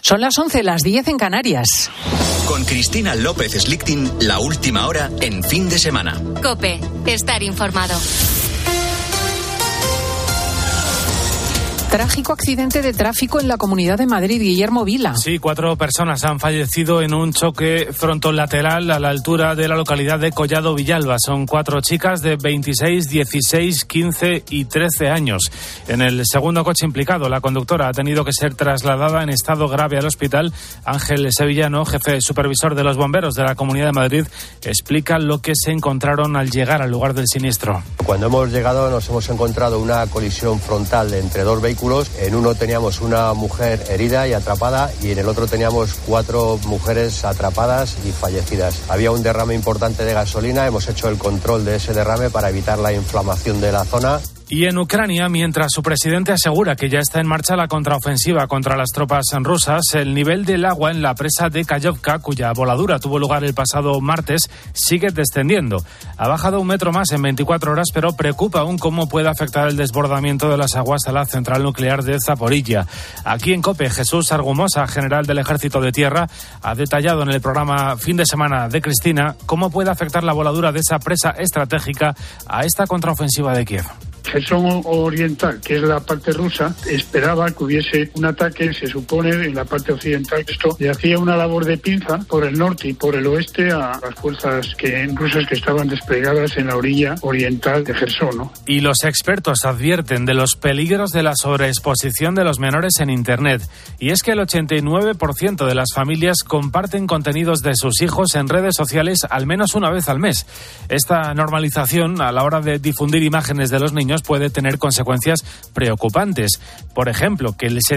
Son las 11, las 10 en Canarias. Con Cristina López Slichting, la última hora en Fin de Semana. COPE, estar informado. Trágico accidente de tráfico en la Comunidad de Madrid, Guillermo Vila. Sí, 4 personas han fallecido en un choque frontolateral a la altura de la localidad de Collado Villalba. Son 4 chicas de 26, 16, 15 y 13 años. En el segundo coche implicado, la conductora ha tenido que ser trasladada en estado grave al hospital. Ángel Sevillano, jefe supervisor de los bomberos de la Comunidad de Madrid, explica lo que se encontraron al llegar al lugar del siniestro. Cuando hemos llegado nos hemos encontrado una colisión frontal entre 2 vehículos. En uno teníamos una mujer herida y atrapada y en el otro teníamos 4 mujeres atrapadas y fallecidas. Había un derrame importante de gasolina, hemos hecho el control de ese derrame para evitar la inflamación de la zona. Y en Ucrania, mientras su presidente asegura que ya está en marcha la contraofensiva contra las tropas rusas, el nivel del agua en la presa de Kayovka, cuya voladura tuvo lugar el pasado martes, sigue descendiendo. Ha bajado 1 metro más en 24 horas, pero preocupa aún cómo puede afectar el desbordamiento de las aguas a la central nuclear de Zaporilla. Aquí en COPE, Jesús Argumosa, general del Ejército de Tierra, ha detallado en el programa Fin de Semana de Cristina cómo puede afectar la voladura de esa presa estratégica a esta contraofensiva de Kiev. Gerson Oriental, que es la parte rusa, esperaba que hubiese un ataque, se supone, en la parte occidental. Esto le hacía una labor de pinza por el norte y por el oeste a las fuerzas rusas que estaban desplegadas en la orilla oriental de Gerson, ¿no? Y los expertos advierten de los peligros de la sobreexposición de los menores en Internet. Y es que el 89% de las familias comparten contenidos de sus hijos en redes sociales al menos una vez al mes. Esta normalización a la hora de difundir imágenes de los niños puede tener consecuencias preocupantes. Por ejemplo, que el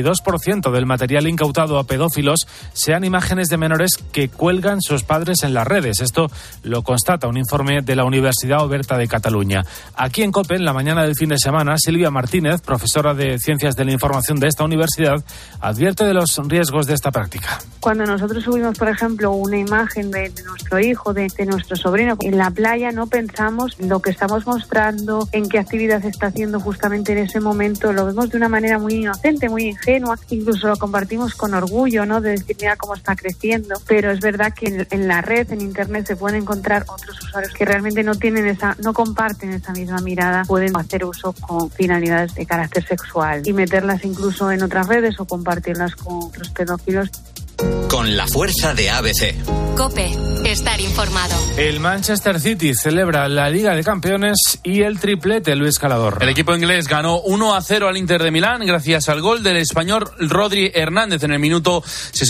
72% del material incautado a pedófilos sean imágenes de menores que cuelgan sus padres en las redes. Esto lo constata un informe de la Universidad Oberta de Cataluña. Aquí en COPE, en la mañana del fin de semana, Silvia Martínez, profesora de Ciencias de la Información de esta universidad, advierte de los riesgos de esta práctica. Cuando nosotros subimos, por ejemplo, una imagen de nuestro hijo, de nuestro sobrino, en la playa no pensamos lo que estamos mostrando, en qué actividad está haciendo justamente en ese momento, lo vemos de una manera muy inocente, muy ingenua, incluso lo compartimos con orgullo, ¿no? De decir, mira cómo está creciendo, pero es verdad que en la red, en internet, se pueden encontrar otros usuarios que realmente no comparten esa misma mirada, pueden hacer uso con finalidades de carácter sexual y meterlas incluso en otras redes o compartirlas con otros pedófilos. Con la fuerza de ABC. COPE, estar informado. El Manchester City celebra la Liga de Campeones y el triplete, Luis Calabor. El equipo inglés ganó 1-0 al Inter de Milán gracias al gol del español Rodri Hernández en el minuto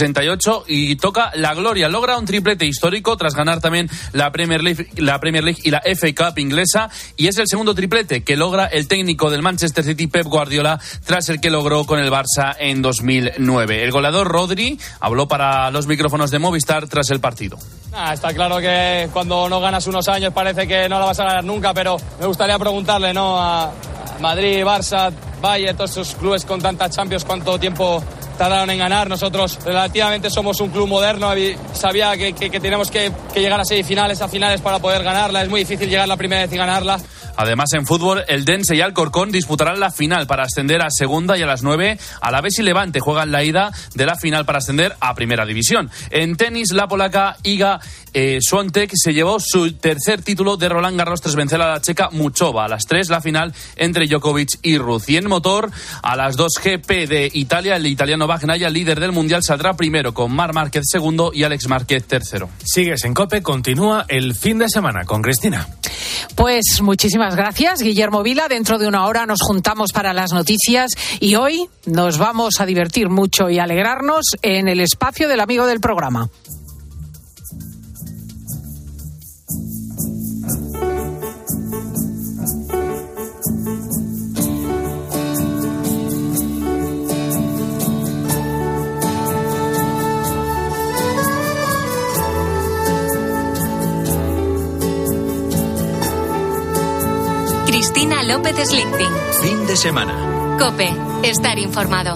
68 y toca la gloria. Logra un triplete histórico tras ganar también la Premier League y la FA Cup inglesa, y es el segundo triplete que logra el técnico del Manchester City, Pep Guardiola, tras el que logró con el Barça en 2009. El goleador Rodri habló para los micrófonos de Movistar tras el partido. Está claro que cuando no ganas unos años parece que no la vas a ganar nunca, pero me gustaría preguntarle, ¿no?, a Madrid, Barça, Bayern, todos esos clubes con tantas Champions, cuánto tiempo tardaron en ganar. Nosotros relativamente somos un club moderno y sabía que tenemos que llegar a semifinales, a finales para poder ganarla. Es muy difícil llegar la primera vez y ganarla. Además, en fútbol, el Dense y Alcorcón disputarán la final para ascender a segunda, y a las 9 Alavés y Levante juegan la ida de la final para ascender a primera división. En tenis, la polaca Iga Swiatek se llevó su tercer título de Roland Garros tras vencer a la checa Muchova. A las 3 la final entre Djokovic y Ruth. Y en motor, a las 2 GP de Italia, el italiano Bagnaia, líder del mundial, saldrá primero con Marc Márquez segundo y Alex Márquez tercero. Sigues en COPE, continúa el fin de semana con Cristina. Pues muchísimas gracias, Guillermo Vila. Dentro de una hora nos juntamos para las noticias y hoy nos vamos a divertir mucho y alegrarnos en el espacio del amigo del programa. Cristina López Slichting. Fin de semana. COPE, estar informado.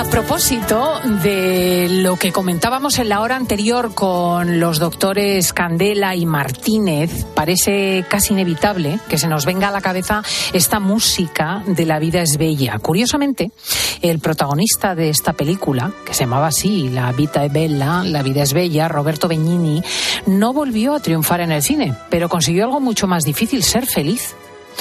A propósito de lo que comentábamos en la hora anterior con los doctores Candela y Martínez, parece casi inevitable que se nos venga a la cabeza esta música de La vida es bella. Curiosamente, el protagonista de esta película, que se llamaba así, La vita è bella, La vida es bella, Roberto Benigni, no volvió a triunfar en el cine, pero consiguió algo mucho más difícil, ser feliz.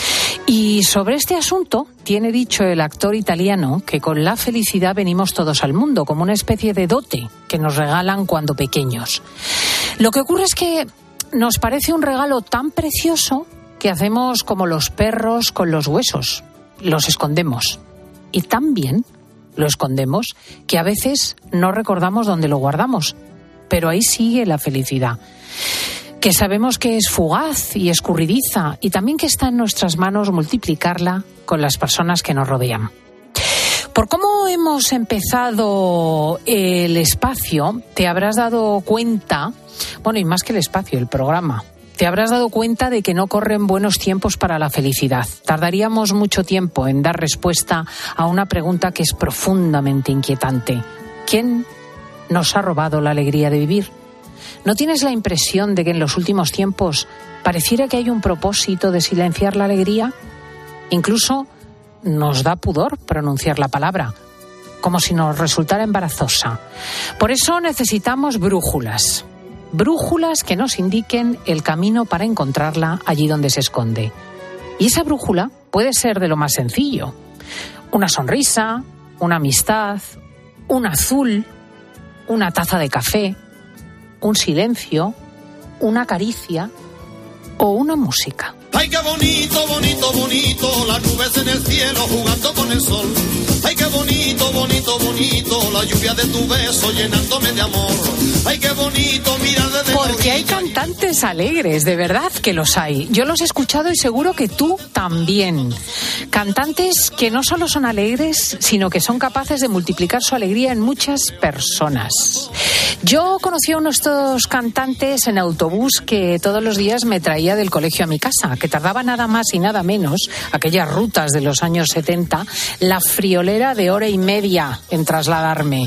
Y sobre este asunto tiene dicho el actor italiano que con la felicidad venimos todos al mundo, como una especie de dote que nos regalan cuando pequeños. Lo que ocurre es que nos parece un regalo tan precioso que hacemos como los perros con los huesos, los escondemos. Y tan bien lo escondemos que a veces no recordamos dónde lo guardamos, pero ahí sigue la felicidad, que sabemos que es fugaz y escurridiza y también que está en nuestras manos multiplicarla con las personas que nos rodean. Por cómo hemos empezado el espacio, te habrás dado cuenta, bueno, y más que el espacio, el programa, te habrás dado cuenta de que no corren buenos tiempos para la felicidad. Tardaríamos mucho tiempo en dar respuesta a una pregunta que es profundamente inquietante. ¿Quién nos ha robado la alegría de vivir? ¿No tienes la impresión de que en los últimos tiempos pareciera que hay un propósito de silenciar la alegría? Incluso nos da pudor pronunciar la palabra, como si nos resultara embarazosa. Por eso necesitamos brújulas. Brújulas que nos indiquen el camino para encontrarla allí donde se esconde. Y esa brújula puede ser de lo más sencillo. Una sonrisa, una amistad, un azul, una taza de café, un silencio, una caricia o una música. Ay, qué bonito, bonito, bonito, las nubes en el cielo jugando con el sol. Ay, qué bonito, bonito, bonito, la lluvia de tu beso llenándome de amor. Ay, qué bonito, mira desde Porque hay cantantes alegres, de verdad que los hay. Yo los he escuchado y seguro que tú también. Cantantes que no solo son alegres, sino que son capaces de multiplicar su alegría en muchas personas. Yo conocí a uno de estos cantantes en autobús que todos los días me traía del colegio a mi casa, que tardaba nada más y nada menos, aquellas rutas de los años 70, la friolera de hora y media en trasladarme.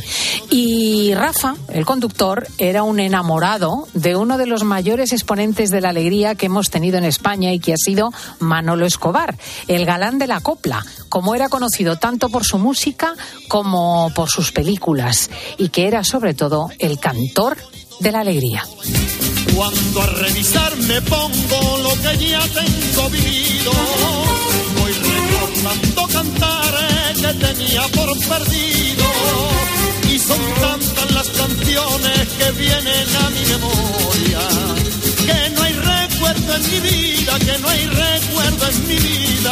Y Rafa, el conductor, era un enamorado de uno de los mayores exponentes de la alegría que hemos tenido en España y que ha sido Manolo Escobar, el galán de la copla, como era conocido tanto por su música como por sus películas, y que era sobre todo el cantor de la alegría. Cuando a revisar me pongo lo que ya tengo vivido, voy recordando cantares que tenía por perdido, y son tantas las canciones que vienen a mi memoria, que no hay recuerdo en mi vida, que no hay recuerdo en mi vida,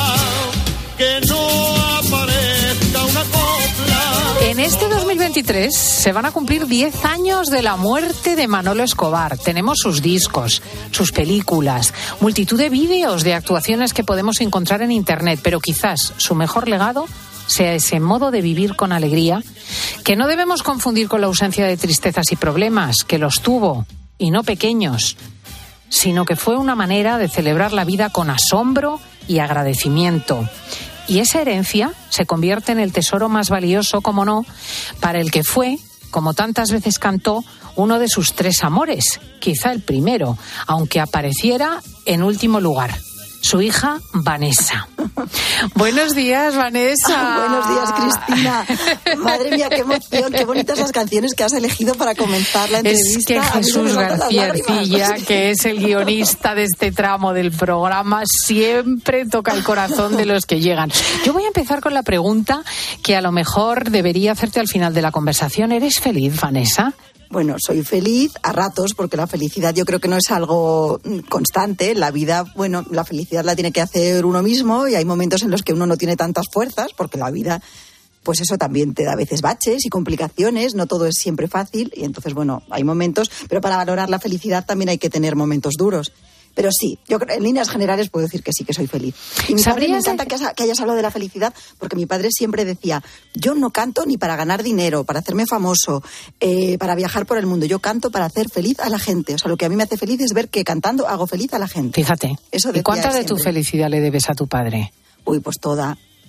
que no aparezca una copla. En este 2023 se van a cumplir 10 años de la muerte de Manolo Escobar. Tenemos sus discos, sus películas, multitud de vídeos de actuaciones que podemos encontrar en internet, pero quizás su mejor legado sea ese modo de vivir con alegría, que no debemos confundir con la ausencia de tristezas y problemas, que los tuvo, y no pequeños, sino que fue una manera de celebrar la vida con asombro y agradecimiento. Y esa herencia se convierte en el tesoro más valioso, como no, para el que fue, como tantas veces cantó, uno de sus 3 amores, quizá el primero, aunque apareciera en último lugar. Su hija, Vanessa. Buenos días, Vanessa. Buenos días, Cristina. Madre mía, qué emoción, qué bonitas las canciones que has elegido para comenzar la entrevista. Es que Jesús García Ercilla, que es el guionista de este tramo del programa, siempre toca el corazón de los que llegan. Yo voy a empezar con la pregunta que a lo mejor debería hacerte al final de la conversación. ¿Eres feliz, Vanessa? Bueno, soy feliz a ratos, porque la felicidad yo creo que no es algo constante. La vida, bueno, la felicidad la tiene que hacer uno mismo, y hay momentos en los que uno no tiene tantas fuerzas, porque la vida, pues eso también te da a veces baches y complicaciones, no todo es siempre fácil, y entonces, bueno, hay momentos, pero para valorar la felicidad también hay que tener momentos duros. Pero sí, yo creo, en líneas generales puedo decir que sí, que soy feliz. Y mi padre, me encanta que hayas hablado de la felicidad, porque mi padre siempre decía, yo no canto ni para ganar dinero, para hacerme famoso, para viajar por el mundo. Yo canto para hacer feliz a la gente. O sea, lo que a mí me hace feliz es ver que cantando hago feliz a la gente. Fíjate. ¿Y cuánta de tu felicidad le debes a tu padre? Uy, pues toda.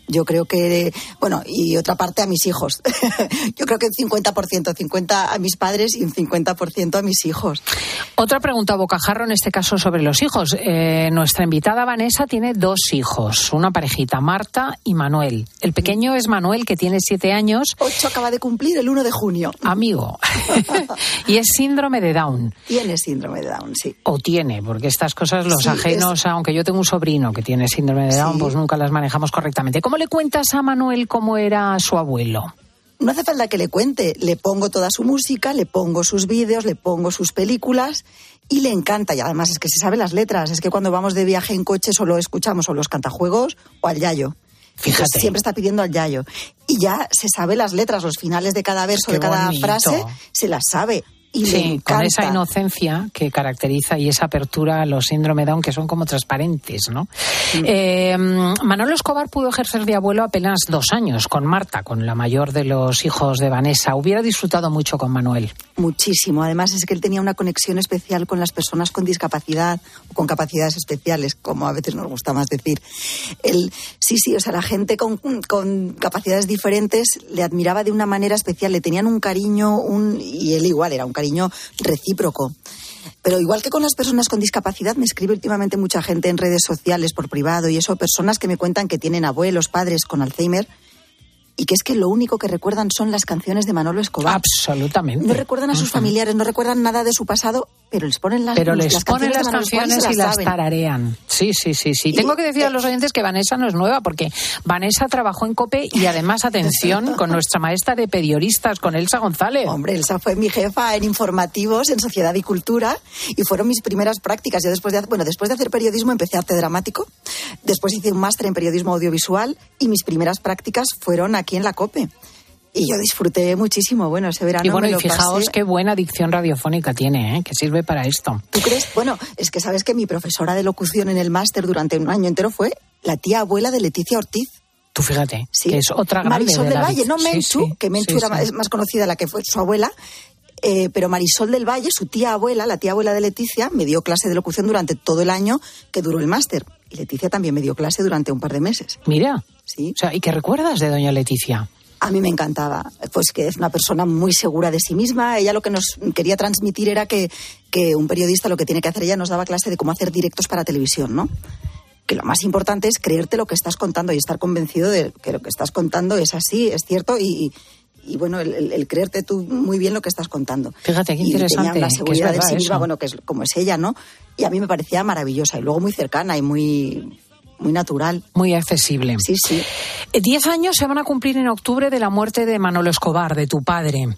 Yo creo que, bueno, y otra parte a mis hijos. Yo creo que 50% a mis padres y un 50% a mis hijos. Otra pregunta a bocajarro, en este caso sobre los hijos. Nuestra invitada Vanessa tiene 2 hijos, una parejita, Marta y Manuel. El pequeño es Manuel, que tiene 7 años. 8 acaba de cumplir el 1 de junio. Amigo. Y es síndrome de Down. Tiene síndrome de Down, sí. O tiene, porque estas cosas los ajenos, aunque yo tengo un sobrino que tiene síndrome de Down, pues nunca las manejamos correctamente. ¿Cómo le cuentas a Manuel cómo era su abuelo? No hace falta que le cuente, le pongo toda su música, le pongo sus vídeos, le pongo sus películas y le encanta. Y además es que se sabe las letras, es que cuando vamos de viaje en coche solo escuchamos o los cantajuegos o al Yayo. Fíjate. Entonces, siempre está pidiendo al Yayo. Y ya se sabe las letras, los finales de cada verso, de cada frase, se las sabe. Y sí, con esa inocencia que caracteriza y esa apertura a los síndrome Down, que son como transparentes, ¿no? Manolo Escobar pudo ejercer de abuelo apenas 2 años, con Marta, con la mayor de los hijos de Vanessa. Hubiera disfrutado mucho con Manuel. Muchísimo. Además es que él tenía una conexión especial con las personas con discapacidad o con capacidades especiales, como a veces nos gusta más decir. Él, sí, o sea, la gente con capacidades diferentes le admiraba de una manera especial, le tenían un cariño, y él igual, era un cariño recíproco. Pero igual que con las personas con discapacidad, me escribe últimamente mucha gente en redes sociales por privado y eso, personas que me cuentan que tienen abuelos, padres con Alzheimer y que es que lo único que recuerdan son las canciones de Manolo Escobar. Absolutamente. No recuerdan a sus familiares, no recuerdan nada de su pasado, pero les ponen las canciones y las tararean. Sí. Tengo que decir a los oyentes que Vanessa no es nueva, porque Vanessa trabajó en COPE y además, atención, con nuestra maestra de periodistas, con Elsa González. Hombre, Elsa fue mi jefa en informativos, en Sociedad y Cultura, y fueron mis primeras prácticas. Yo después de hacer periodismo empecé arte dramático, después hice un máster en periodismo audiovisual y mis primeras prácticas fueron aquí en la COPE. Y yo disfruté muchísimo, ese verano. Y bueno, y fijaos qué buena dicción radiofónica tiene, que sirve para esto. ¿Tú crees? Bueno, es que sabes que mi profesora de locución en el máster durante un año entero fue la tía abuela de Leticia Ortiz. Tú fíjate, que es otra grande Marisol de del la Valle, no Menchu, que Menchu era más conocida la que fue su abuela, pero Marisol del Valle, su tía abuela, la tía abuela de Leticia, me dio clase de locución durante todo el año que duró el máster. Y Leticia también me dio clase durante un par de meses. Mira. Sí. O sea, ¿y qué recuerdas de doña Leticia? A mí me encantaba, pues que es una persona muy segura de sí misma. Ella lo que nos quería transmitir era que un periodista lo que tiene que hacer, ella nos daba clase de cómo hacer directos para televisión, ¿no? Que lo más importante es creerte lo que estás contando y estar convencido de que lo que estás contando es así, es cierto, y bueno, el creerte tú muy bien lo que estás contando. Fíjate, qué interesante. Y tenía una seguridad de sí misma, que es como es ella, ¿no? Y a mí me parecía maravillosa y luego muy cercana y muy natural. Muy accesible. Sí. 10 años se van a cumplir en octubre de la muerte de Manolo Escobar, de tu padre.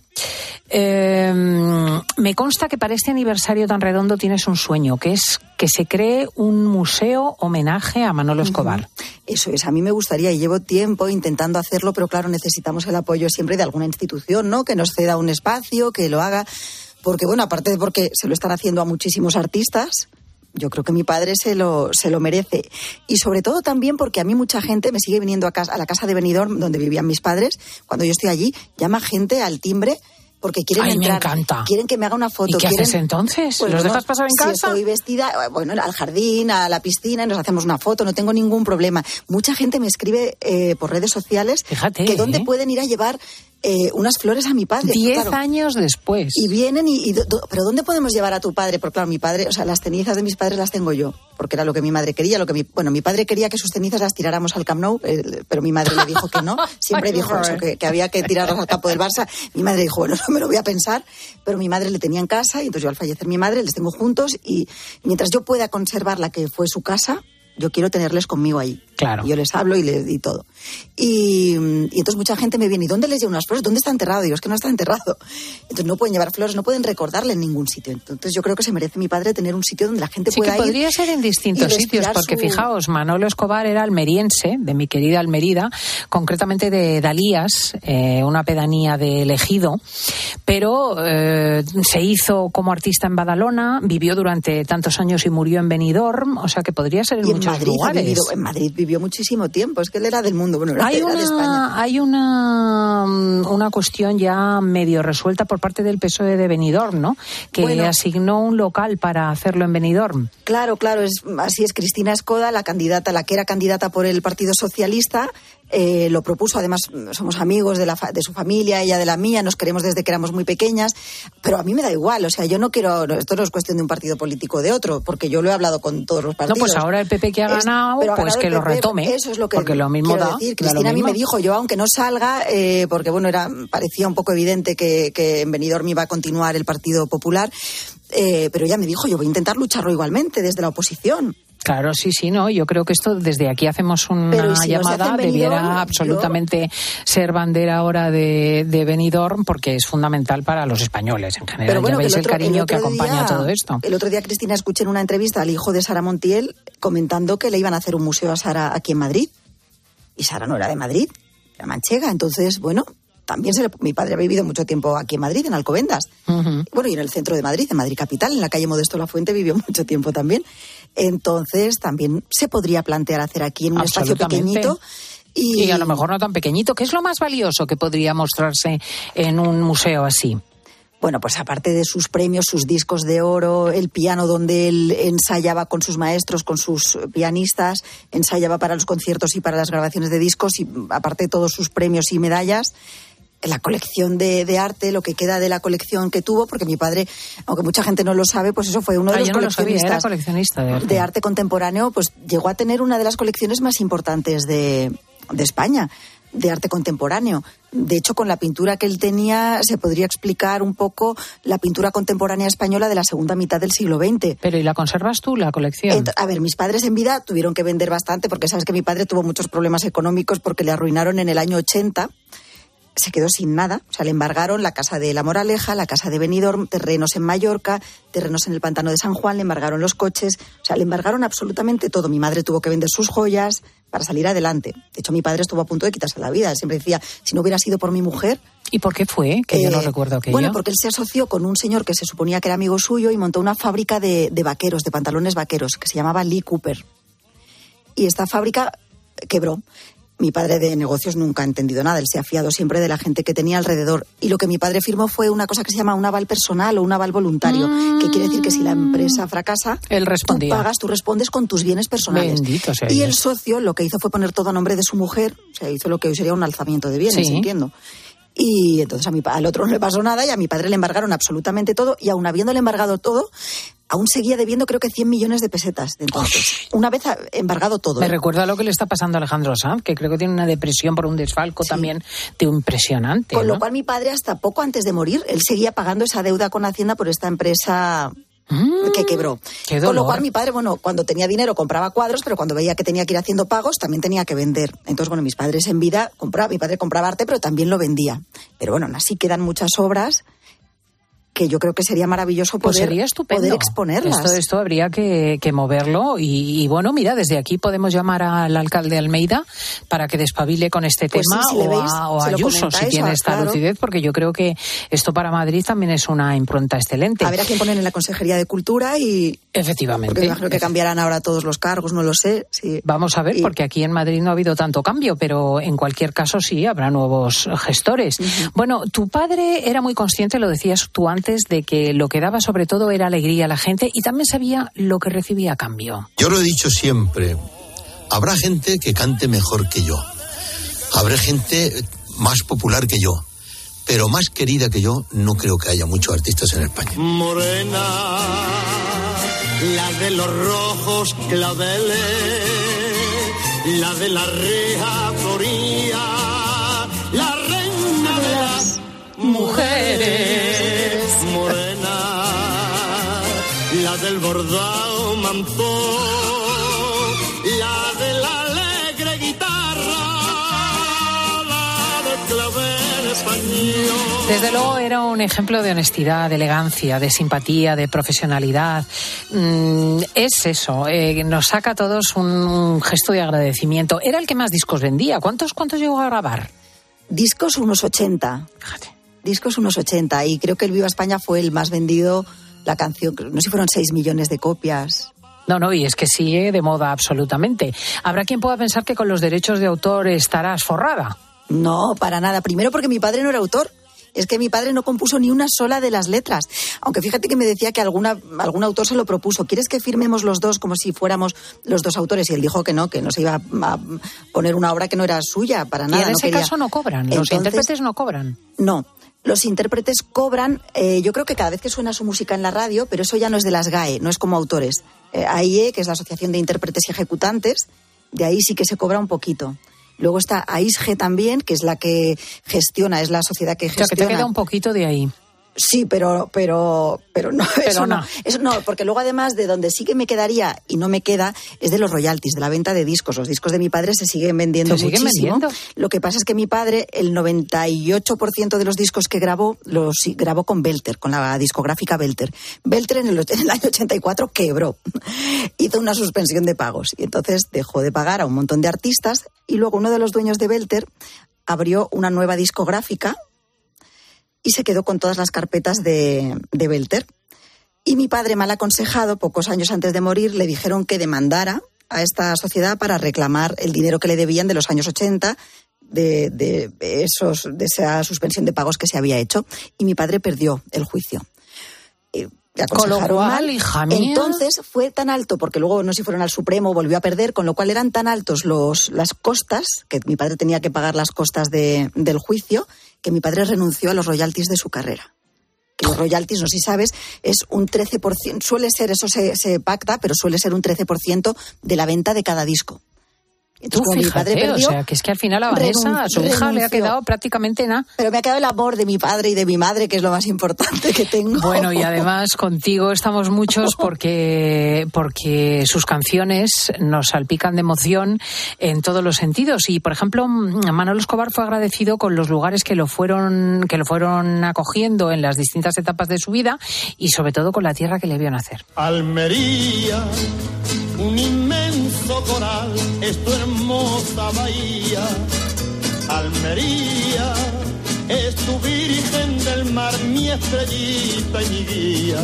Me consta que para este aniversario tan redondo tienes un sueño, que es que se cree un museo homenaje a Manolo Escobar. Eso es, a mí me gustaría y llevo tiempo intentando hacerlo, pero claro, necesitamos el apoyo siempre de alguna institución, ¿no? Que nos ceda un espacio, que lo haga, porque bueno, aparte de porque se lo están haciendo a muchísimos artistas, yo creo que mi padre se lo merece. Y sobre todo también porque a mí mucha gente me sigue viniendo a la casa de Benidorm, donde vivían mis padres. Cuando yo estoy allí, llama gente al timbre porque quieren entrar. Me encanta. Quieren que me haga una foto. ¿Y qué haces entonces? Pues ¿Los dejas pasar en casa? Si estoy vestida, al jardín, a la piscina, y nos hacemos una foto, no tengo ningún problema. Mucha gente me escribe por redes sociales. Fíjate, que dónde pueden ir a llevar unas flores a mi padre. 10 años después. Y vienen pero ¿dónde podemos llevar a tu padre? Porque claro, mi padre, o sea, las cenizas de mis padres las tengo yo, porque era lo que mi madre quería, mi padre quería que sus cenizas las tiráramos al Camp Nou, pero mi madre le dijo que no, siempre dijo eso, que había que tirarlas al campo del Barça. Mi madre dijo, bueno, no me lo voy a pensar, pero mi madre le tenía en casa y entonces yo al fallecer mi madre les tengo juntos y mientras yo pueda conservar la que fue su casa, yo quiero tenerles conmigo ahí. Claro. Yo les hablo y todo. Y entonces mucha gente me viene, ¿y dónde les llevo unas flores? ¿Dónde está enterrado? Digo, es que no está enterrado. Entonces no pueden llevar flores, no pueden recordarle en ningún sitio. Entonces yo creo que se merece mi padre tener un sitio donde la gente pueda ir. Sí, que podría ser en distintos sitios, porque fijaos, Manolo Escobar era almeriense, de mi querida Almerida, concretamente de Dalías, una pedanía de Ejido, pero se hizo como artista en Badalona, vivió durante tantos años y murió en Benidorm, o sea que podría ser en muchos lugares. En Madrid vivió muchísimo tiempo, es que él era del mundo, bueno, era de España. Hay una cuestión ya medio resuelta por parte del PSOE de Benidorm, ¿no? Que asignó un local para hacerlo en Benidorm. Claro, así es. Cristina Escoda, la que era candidata por el Partido Socialista, lo propuso, además somos amigos de su familia, ella de la mía, nos queremos desde que éramos muy pequeñas, pero a mí me da igual, o sea, yo no quiero, esto no es cuestión de un partido político o de otro, porque yo lo he hablado con todos los partidos. No, pues ahora el PP que ha ganado, pues que lo retome, eso es lo que porque lo mismo da. Decir. Cristina a mí me dijo, yo aunque no salga, porque bueno, parecía un poco evidente que en Benidorm iba a continuar el Partido Popular, pero ella me dijo, yo voy a intentar lucharlo igualmente desde la oposición. Claro, sí, no, yo creo que esto desde aquí hacemos una llamada, debiera absolutamente ser bandera ahora de Benidorm, porque es fundamental para los españoles en general. Pero bueno, ya veis el cariño que acompaña todo esto. El otro día, Cristina, escuché en una entrevista al hijo de Sara Montiel comentando que le iban a hacer un museo a Sara aquí en Madrid, y Sara no era de Madrid, era manchega, entonces, bueno, también mi padre ha vivido mucho tiempo aquí en Madrid, en Alcobendas. Uh-huh. Bueno, y en el centro de Madrid, en Madrid capital, en la calle Modesto Lafuente vivió mucho tiempo también. Entonces, también se podría plantear hacer aquí en un espacio pequeñito. Y a lo mejor no tan pequeñito. ¿Qué es lo más valioso que podría mostrarse en un museo así? Bueno, pues aparte de sus premios, sus discos de oro, el piano donde él ensayaba con sus maestros, con sus pianistas, ensayaba para los conciertos y para las grabaciones de discos, y aparte de todos sus premios y medallas, la colección de arte, lo que queda de la colección que tuvo, porque mi padre, aunque mucha gente no lo sabe, pues eso fue uno de los coleccionistas, era coleccionista de arte contemporáneo, pues llegó a tener una de las colecciones más importantes de España, de arte contemporáneo. De hecho, con la pintura que él tenía se podría explicar un poco la pintura contemporánea española de la segunda mitad del siglo XX. Pero ¿y la conservas tú, la colección? A ver, mis padres en vida tuvieron que vender bastante, porque sabes que mi padre tuvo muchos problemas económicos porque le arruinaron en el año 80. Se quedó sin nada, o sea, le embargaron la casa de La Moraleja, la casa de Benidorm, terrenos en Mallorca, terrenos en el pantano de San Juan, le embargaron los coches, o sea, le embargaron absolutamente todo. Mi madre tuvo que vender sus joyas para salir adelante. De hecho, mi padre estuvo a punto de quitarse la vida. Él siempre decía, si no hubiera sido por mi mujer... ¿Y por qué fue? Que yo no recuerdo aquello. Bueno, porque él se asoció con un señor que se suponía que era amigo suyo y montó una fábrica de vaqueros, de pantalones vaqueros, que se llamaba Lee Cooper. Y esta fábrica quebró. Mi padre de negocios nunca ha entendido nada, él se ha fiado siempre de la gente que tenía alrededor. Y lo que mi padre firmó fue una cosa que se llama un aval personal o un aval voluntario, que quiere decir que si la empresa fracasa, él respondía. Tú respondes con tus bienes personales. Bendito sea y Dios. El socio lo que hizo fue poner todo a nombre de su mujer, o sea, hizo lo que hoy sería un alzamiento de bienes, sí. Entiendo. Y entonces al otro no le pasó nada y a mi padre le embargaron absolutamente todo, y aun habiéndole embargado todo, aún seguía debiendo creo que 100 millones de pesetas de entonces. Una vez embargado todo. Me recuerda a lo que le está pasando a Alejandro Sanz, que creo que tiene una depresión por un desfalco también de impresionante. Con ¿no? lo cual mi padre, hasta poco antes de morir, él seguía pagando esa deuda con Hacienda por esta empresa que quebró. Con lo cual mi padre, bueno, cuando tenía dinero compraba cuadros, pero cuando veía que tenía que ir haciendo pagos también tenía que vender. Entonces, bueno, mis padres en vida, mi padre compraba arte, pero también lo vendía. Pero bueno, así quedan muchas obras que yo creo que sería maravilloso poder exponerlas. Esto habría que moverlo y bueno, mira, desde aquí podemos llamar al alcalde Almeida para que despabile con este tema, sí, o a Ayuso, si tiene esta lucidez, porque yo creo que esto para Madrid también es una impronta excelente. A ver a quién ponen en la Consejería de Cultura y... Efectivamente. Porque imagino que cambiarán ahora todos los cargos, no lo sé. Sí. Vamos a ver, porque aquí en Madrid no ha habido tanto cambio, pero en cualquier caso sí habrá nuevos gestores. Uh-huh. Bueno, tu padre era muy consciente, lo decías tú antes, de que lo que daba sobre todo era alegría a la gente y también sabía lo que recibía a cambio. Yo lo he dicho siempre, habrá gente que cante mejor que yo, habrá gente más popular que yo, pero más querida que yo no creo que haya muchos artistas en España. Morena, la de los rojos claveles, la de la reja floría, la reina de las mujeres. Morena, la del bordado mantón, la de la alegre guitarra, la del clavel español. Desde luego era un ejemplo de honestidad, de elegancia, de simpatía, de profesionalidad. Es eso, nos saca a todos un gesto de agradecimiento. Era el que más discos vendía. ¿Cuántos llegó a grabar? Discos unos 80. Fíjate. Discos unos 80, y creo que el Viva España fue el más vendido, la canción, no sé si fueron 6 millones de copias. No, y es que sigue de moda absolutamente. Habrá quien pueda pensar que con los derechos de autor estarás forrada. No, para nada. Primero porque mi padre no era autor, Es que mi padre no compuso ni una sola de las letras. Aunque fíjate que me decía que algún autor se lo propuso. ¿Quieres que firmemos los dos como si fuéramos los dos autores? Y él dijo que no se iba a poner una obra que no era suya para nada. Y en ese caso no cobran, los intérpretes no cobran. No. Los intérpretes cobran, yo creo que cada vez que suena su música en la radio, pero eso ya no es de las GAE, no es como autores. AIE, que es la Asociación de Intérpretes y Ejecutantes, de ahí sí que se cobra un poquito. Luego está AISGE también, que es la que gestiona, es la sociedad que gestiona. O sea, que te queda un poquito de ahí. Sí, pero no, eso no. Eso no, porque luego además de donde sí que me quedaría y no me queda es de los royalties, de la venta de discos. Los discos de mi padre se siguen vendiendo muchísimo. Lo que pasa es que mi padre, el 98% de los discos que grabó, los grabó con Belter, con la discográfica Belter. Belter en el año 84 quebró. Hizo una suspensión de pagos y entonces dejó de pagar a un montón de artistas y luego uno de los dueños de Belter abrió una nueva discográfica y se quedó con todas las carpetas de Belter. Y mi padre, mal aconsejado, pocos años antes de morir, le dijeron que demandara a esta sociedad para reclamar el dinero que le debían de los años 80, de esa suspensión de pagos que se había hecho. Y mi padre perdió el juicio. Con lo cual, hija mía. Entonces fue tan alto, porque luego no sé si fueron al Supremo, volvió a perder, con lo cual eran tan altos las costas, que mi padre tenía que pagar las costas del juicio, que mi padre renunció a los royalties de su carrera. Que los royalties, no sé si sabes, es un 13%, suele ser, eso se pacta, pero suele ser un 13% de la venta de cada disco. Entonces, fíjate, mi padre perdió, o sea, que es que al final a Vanessa, a su hija, le ha quedado prácticamente nada. Pero me ha quedado el amor de mi padre y de mi madre, que es lo más importante que tengo. Bueno, y además contigo estamos muchos porque sus canciones nos salpican de emoción en todos los sentidos. Y, por ejemplo, Manolo Escobar fue agradecido con los lugares que lo fueron acogiendo en las distintas etapas de su vida y, sobre todo, con la tierra que le vio nacer. Almería, un inmenso coral, es tu hermosa bahía. Almería, es tu virgen del mar, mi estrellita y mi guía.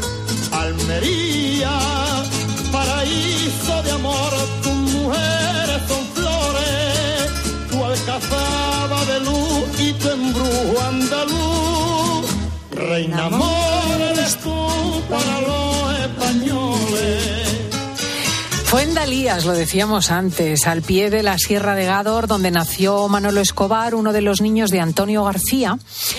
Almería, paraíso de amor, tus mujeres son flores, tu alcazaba de luz y tu embrujo andaluz. Reina amor, eres tú para los españoles. Fue en Dalías, lo decíamos antes, al pie de la Sierra de Gádor, donde nació Manolo Escobar, uno de los niños de Antonio García,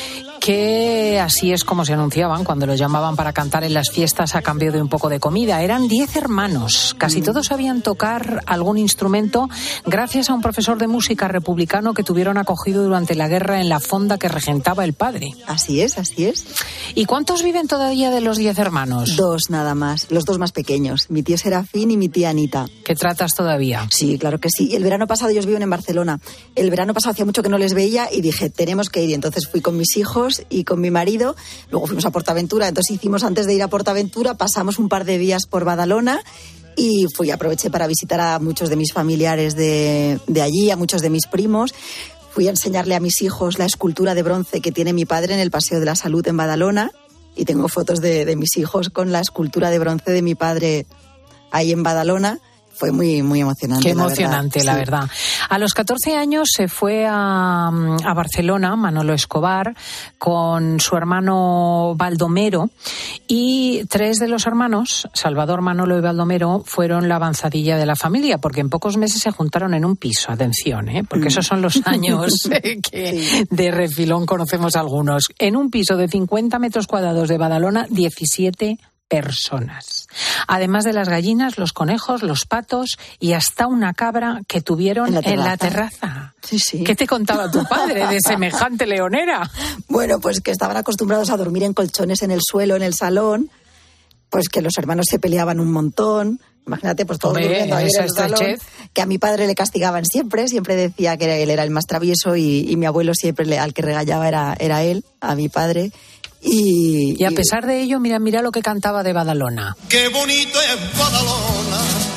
que así es como se anunciaban cuando los llamaban para cantar en las fiestas a cambio de un poco de comida. Eran 10 hermanos, casi todos sabían tocar algún instrumento gracias a un profesor de música republicano que tuvieron acogido durante la guerra en la fonda que regentaba el padre. Así es, así es. ¿Y cuántos viven todavía de los 10 hermanos? 2 nada más, los 2 más pequeños, mi tío Serafín y mi tía Anita. ¿Qué tratas todavía? Sí, claro que sí. El verano pasado ellos viven en Barcelona. El verano pasado hacía mucho que no les veía y dije, tenemos que ir. Y entonces fui con mis hijos y con mi marido, luego fuimos a Portaventura, entonces antes de ir a Portaventura, pasamos un par de días por Badalona y aproveché para visitar a muchos de mis familiares de allí, a muchos de mis primos. Fui a enseñarle a mis hijos la escultura de bronce que tiene mi padre en el Paseo de la Salud en Badalona y tengo fotos de mis hijos con la escultura de bronce de mi padre ahí en Badalona. Fue muy, muy emocionante. Qué emocionante, la verdad. A los 14 años se fue a Barcelona, Manolo Escobar, con su hermano Baldomero, y 3 de los hermanos, Salvador, Manolo y Baldomero, fueron la avanzadilla de la familia, porque en pocos meses se juntaron en un piso, atención, porque esos son los años que de refilón conocemos algunos. En un piso de 50 metros cuadrados de Badalona, 17 personas. Además de las gallinas, los conejos, los patos y hasta una cabra que tuvieron en la terraza. Sí, sí. ¿Qué te contaba tu padre de semejante leonera? Bueno, pues que estaban acostumbrados a dormir en colchones en el suelo, en el salón, pues que los hermanos se peleaban un montón. Imagínate, pues todos durmiendo ahí en el salón, que a mi padre le castigaban siempre decía que él era el más travieso y mi abuelo siempre al que regañaba era él, a mi padre. Y a pesar de ello, mira lo que cantaba de Badalona. Qué bonito es Badalona,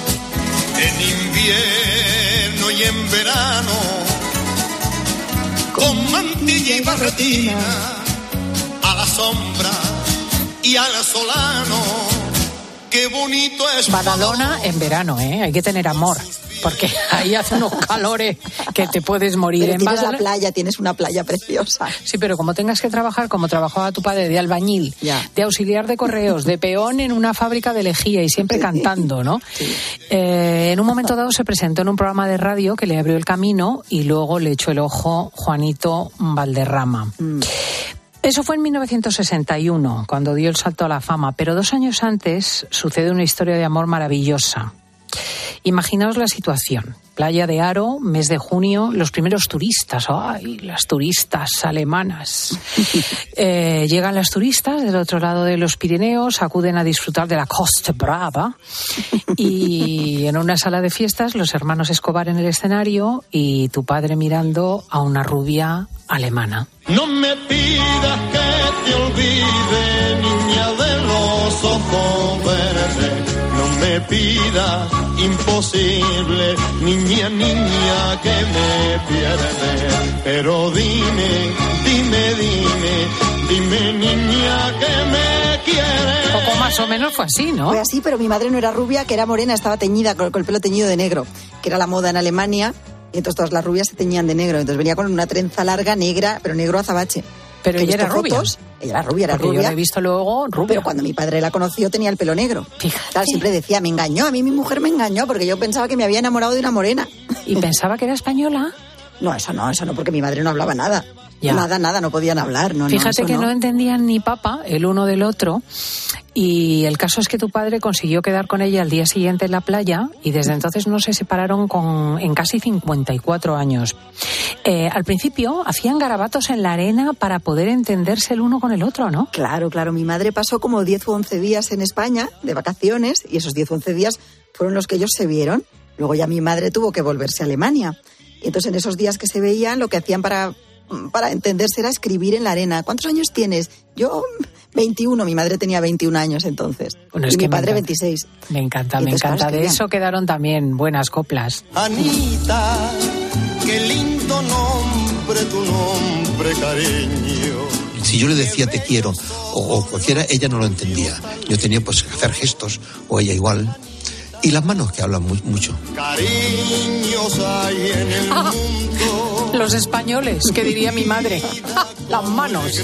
en invierno y en verano, con mantilla y barretina, a la sombra y al solano. qué bonito es Badalona en verano, hay que tener amor, porque ahí hace unos calores que te puedes morir. Pero en tienes Badalona. la playa, tienes una playa preciosa. Sí, como tengas que trabajar, como trabajaba tu padre, de albañil, de auxiliar de correos, de peón en una fábrica de lejía y siempre cantando, ¿no? Sí. En un momento dado se presentó en un programa de radio que le abrió el camino y luego le echó el ojo Juanito Valderrama. Eso fue en 1961, cuando dio el salto a la fama, pero 2 años antes sucede una historia de amor maravillosa. Imaginaos la situación. Playa de Haro, mes de junio, los primeros turistas, ¡ay, las turistas alemanas! Llegan las turistas del otro lado de los Pirineos, acuden a disfrutar de la Costa Brava y en una sala de fiestas los hermanos Escobar en el escenario y tu padre mirando a una rubia alemana. No me pidas que te olvide, niña de los ojos verdes. No me pidas imposible, niña, que me pierdes. Pero dime, niña, que me quieres. Poco más o menos fue así, ¿no? Fue así, pero mi madre no era rubia, que era morena, estaba teñida, con el pelo teñido de negro, que era la moda en Alemania, y entonces todas las rubias se teñían de negro. Entonces venía con una trenza larga, negra, pero negro azabache. Pero ella era rubia. Ella era rubia, Porque yo la he visto luego rubia. Pero cuando mi padre la conoció tenía el pelo negro. Fíjate. Claro, siempre decía, me engañó, a mí mi mujer me engañó, porque yo pensaba que me había enamorado de una morena. ¿Y pensaba que era española? No, eso no, porque mi madre no hablaba nada. Ya. Nada, no podían hablar. Fíjate que no entendían ni papa el uno del otro. Y el caso es que tu padre consiguió quedar con ella al día siguiente en la playa y desde entonces no se separaron en casi 54 años. Al principio hacían garabatos en la arena para poder entenderse el uno con el otro, ¿no? Claro. Mi madre pasó como 10 o 11 días en España de vacaciones y esos 10 o 11 días fueron los que ellos se vieron. Luego ya mi madre tuvo que volverse a Alemania. Y entonces en esos días que se veían lo que hacían para entenderse era escribir en la arena. ¿Cuántos años tienes? Yo 21, mi madre tenía 21 años entonces. Bueno, y mi padre 26. Me encanta. De eso quedaron también buenas coplas. Anita, qué lindo nombre, tu nombre, cariño. Si yo le decía te quiero o cualquiera, ella no lo entendía. Yo tenía pues que hacer gestos, o ella igual. Y las manos, que hablan mucho. Cariños hay en el mundo. Los españoles, que diría mi madre. Las manos.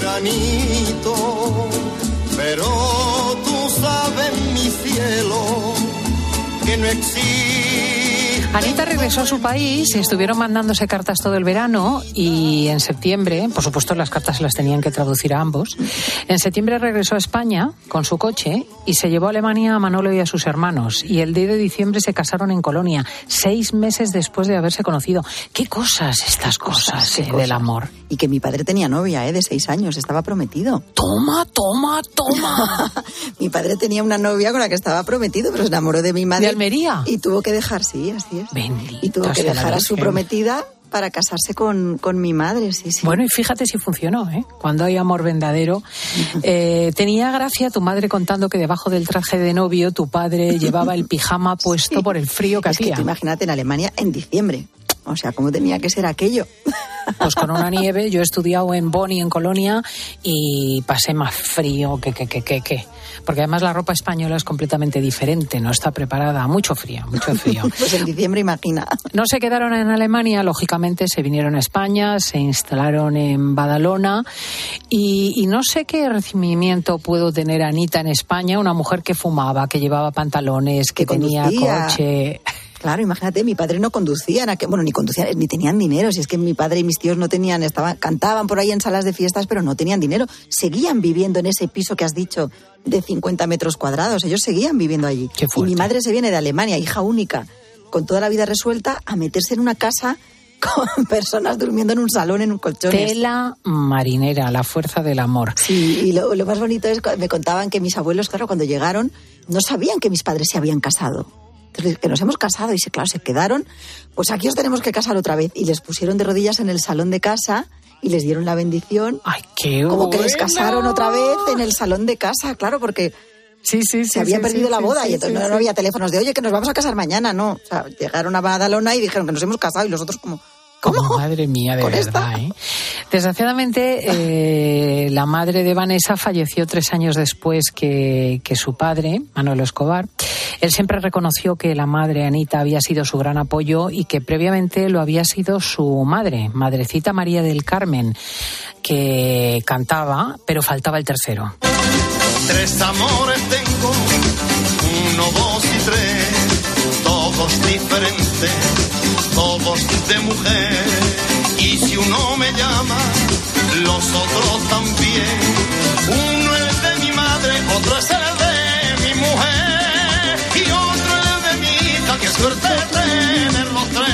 Granito, pero tú sabes, mi cielo, que no existe. Anita regresó a su país y estuvieron mandándose cartas todo el verano y en septiembre, por supuesto las cartas las tenían que traducir a ambos, en septiembre regresó a España con su coche y se llevó a Alemania a Manolo y a sus hermanos y el 10 de diciembre se casaron en Colonia, 6 meses después de haberse conocido. ¿Qué cosas estas cosas del amor? Y que mi padre tenía novia, de 6 años, estaba prometido. Toma. Mi padre tenía una novia con la que estaba prometido, pero se enamoró de mi madre. ¿De Almería? Y tuvo que dejar, sí, así es. Bendita. Y tuvo que dejar a su prometida para casarse con mi madre, sí. Bueno, y fíjate si funcionó, cuando hay amor verdadero. Tenía gracia tu madre contando que debajo del traje de novio tu padre llevaba el pijama puesto por el frío que hacía. Que tú imagínate en Alemania en diciembre. O sea, ¿cómo tenía que ser aquello? Pues con una nieve. Yo he estudiado en Bonn y en Colonia y pasé más frío que. Porque además la ropa española es completamente diferente, no está preparada. Mucho frío. Pues en diciembre, imagina. No se quedaron en Alemania, lógicamente se vinieron a España, se instalaron en Badalona y no sé qué recibimiento pudo tener Anita en España, una mujer que fumaba, que llevaba pantalones, que tenía coche. Claro, imagínate, mi padre no conducía, ni conducían, ni tenían dinero. Si es que mi padre y mis tíos no tenían, cantaban por ahí en salas de fiestas, pero no tenían dinero. Seguían viviendo en ese piso que has dicho de 50 metros cuadrados. Ellos seguían viviendo allí. Y mi madre se viene de Alemania, hija única, con toda la vida resuelta, a meterse en una casa con personas durmiendo en un salón, en un colchón. Tela marinera, la fuerza del amor. Sí, y lo más bonito es que me contaban que mis abuelos, claro, cuando llegaron, no sabían que mis padres se habían casado. Entonces, que nos hemos casado y claro, se quedaron, pues aquí os tenemos que casar otra vez. Y les pusieron de rodillas en el salón de casa y les dieron la bendición. ¡Ay, qué como buena! Que les casaron otra vez en el salón de casa, claro, porque se había perdido la boda y entonces no había teléfonos de, oye, que nos vamos a casar mañana, no. O sea, llegaron a Badalona y dijeron que nos hemos casado y los otros como, ¿Cómo? Madre mía, de verdad, ¿eh? Desgraciadamente, la madre de Vanessa falleció 3 años después que su padre, Manolo Escobar. Él siempre reconoció que la madre, Anita, había sido su gran apoyo y que previamente lo había sido su madre, Madrecita María del Carmen, que cantaba, pero faltaba el tercero. 3 amores tengo, 1, 2 y 3, todos diferentes, todos de mujer. Y si uno me llama, los otros también. Uno es de mi madre, otro es el de mi mujer, y otro es el de mi hija, que suerte tener los 3.